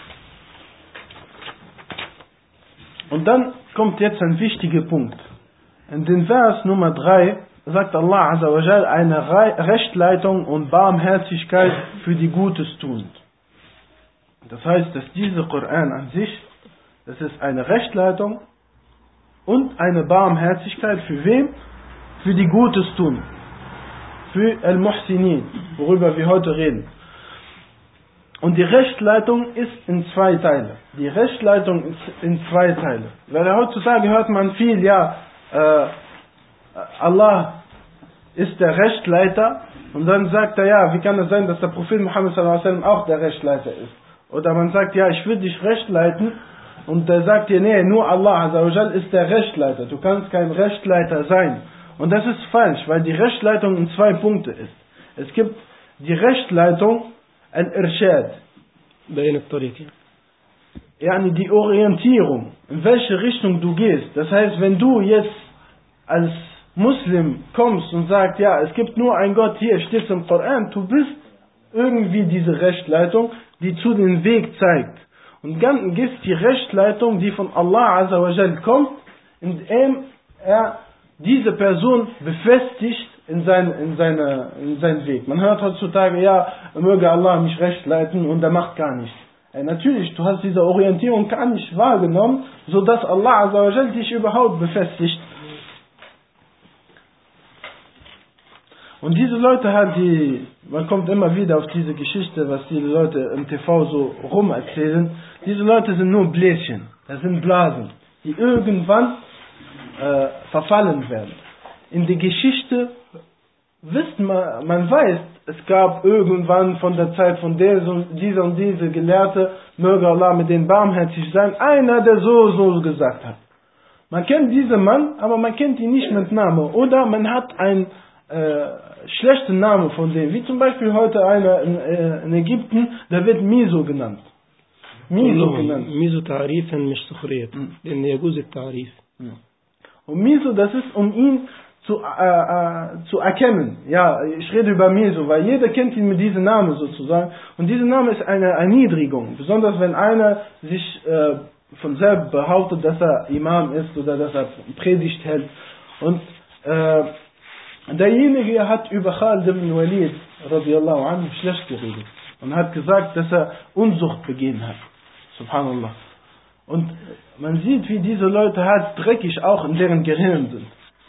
Und dann kommt jetzt ein wichtiger Punkt. In den Vers Nummer drei sagt Allah Azza wa Jal eine Rechtleitung und Barmherzigkeit für die Gutes tun. Das heißt, dass dieser Koran an sich, das ist eine Rechtleitung und eine Barmherzigkeit für wem? Für die Gutes tun. Für Al-Muhsinin, worüber wir heute reden. Und die Rechtleitung ist in zwei Teile. Die Rechtleitung ist in zwei Teile. Weil heutzutage hört man viel, ja, äh, Allah ist der Rechtleiter und dann sagt er, ja, wie kann es sein, dass der Prophet Muhammad sallallahu alaihi wasallam auch der Rechtleiter ist? Oder man sagt, ja, ich will dich rechtleiten und der sagt dir, nee, nur Allah Azza wa Jal ist der Rechtleiter. Du kannst kein Rechtleiter sein. Und das ist falsch, weil die Rechtleitung in zwei Punkte ist. Es gibt die Rechtleitung Al-Irshad. Yani die Orientierung, in welche Richtung du gehst. Das heißt, wenn du jetzt als Muslim kommst und sagst, ja, es gibt nur einen Gott, hier steht es im Koran, du bist irgendwie diese Rechtleitung, die zu dem Weg zeigt. Und dann gibt es die Rechtleitung, die von Allah Azza wa Jal kommt, indem er diese Person befestigt in, sein, in, seine, in seinen Weg. Man hört heutzutage, ja, möge Allah mich recht leiten und er macht gar nichts. Ja, natürlich, du hast diese Orientierung gar nicht wahrgenommen, sodass Allah Azza wa Jal dich überhaupt befestigt. Und diese Leute halt, die, man kommt immer wieder auf diese Geschichte, was diese Leute im T V so rum erzählen. Diese Leute sind nur Bläschen, das sind Blasen, die irgendwann äh, verfallen werden. In der Geschichte wisst man, man weiß, es gab irgendwann von der Zeit von der, dieser und diese Gelehrte, möge Allah mit denen barmherzig sein, einer, der so so gesagt hat. Man kennt diesen Mann, aber man kennt ihn nicht mit Namen. Oder man hat einen äh, schlechten Namen von dem, wie zum Beispiel heute einer in, äh, in Ägypten, der wird Miso genannt. Miso genannt. Miso Ta'rifan مش سخرية لأن يجوز التعريف. Und Miso, das ist um ihn zu, äh, äh, zu erkennen. Ja, ich rede über Miso, weil jeder kennt ihn mit diesem Namen sozusagen. Und dieser Name ist eine Erniedrigung. Besonders wenn einer sich äh, von selbst behauptet, dass er Imam ist oder dass er Predigt hält. Und äh, derjenige hat über Khalid ibn Walid radiallahu anhu schlecht geredet. Und hat gesagt, dass er Unzucht begehen hat. Subhanallah. Und man sieht, wie diese Leute halt dreckig auch in deren Gehirn sind.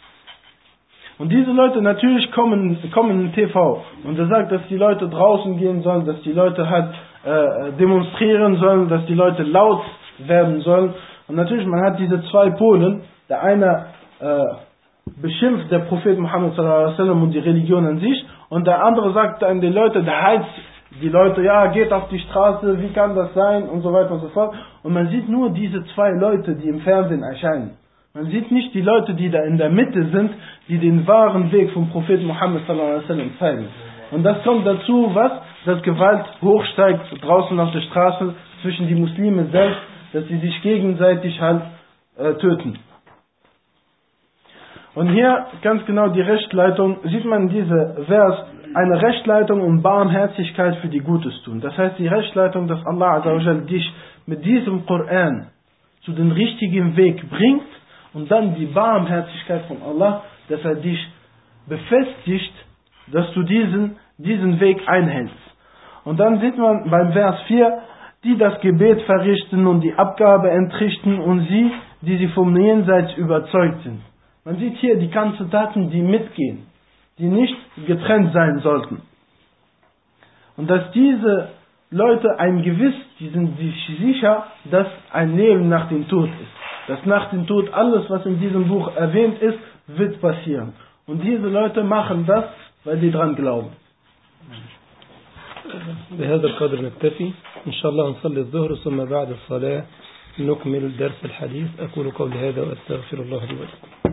Und diese Leute natürlich kommen, kommen in T V. Und er sagt, dass die Leute draußen gehen sollen, dass die Leute halt äh, demonstrieren sollen, dass die Leute laut werden sollen. Und natürlich, man hat diese zwei Polen. Der eine äh, beschimpft der Prophet Muhammad sallallahu alaihi wasallam und die Religion an sich. Und der andere sagt an die Leute, der heizt die Leute, ja, geht auf die Straße, wie kann das sein und so weiter und so fort. Und man sieht nur diese zwei Leute, die im Fernsehen erscheinen. Man sieht nicht die Leute, die da in der Mitte sind, die den wahren Weg vom Propheten Muhammad sallallahu alaihi wasallam zeigen. Und das kommt dazu, was? Dass Gewalt hochsteigt draußen auf der Straße zwischen die Muslime selbst, dass sie sich gegenseitig halt äh, töten. Und hier ganz genau die Rechtleitung sieht man diese Vers eine Rechtleitung und Barmherzigkeit für die Gutes tun. Das heißt, die Rechtleitung, dass Allah Azza wa Jal dich mit diesem Koran zu dem richtigen Weg bringt und dann die Barmherzigkeit von Allah, dass er dich befestigt, dass du diesen, diesen Weg einhältst. Und dann sieht man beim Vers vier, die das Gebet verrichten und die Abgabe entrichten und sie, die sie vom Jenseits überzeugt sind. Man sieht hier die ganzen Taten, die mitgehen, die nicht getrennt sein sollten. Und dass diese Leute ein Gewiss, die sind sich sicher, dass ein Leben nach dem Tod ist. Dass nach dem Tod alles, was in diesem Buch erwähnt ist, wird passieren. Und diese Leute machen das, weil sie dran glauben. بهذا القدر نكتفي إن شاء الله نصلي الظهر ثم بعد الصلاة نكمل درس الحديث. أقول قولي هذا وأستغفر الله لي ولكم.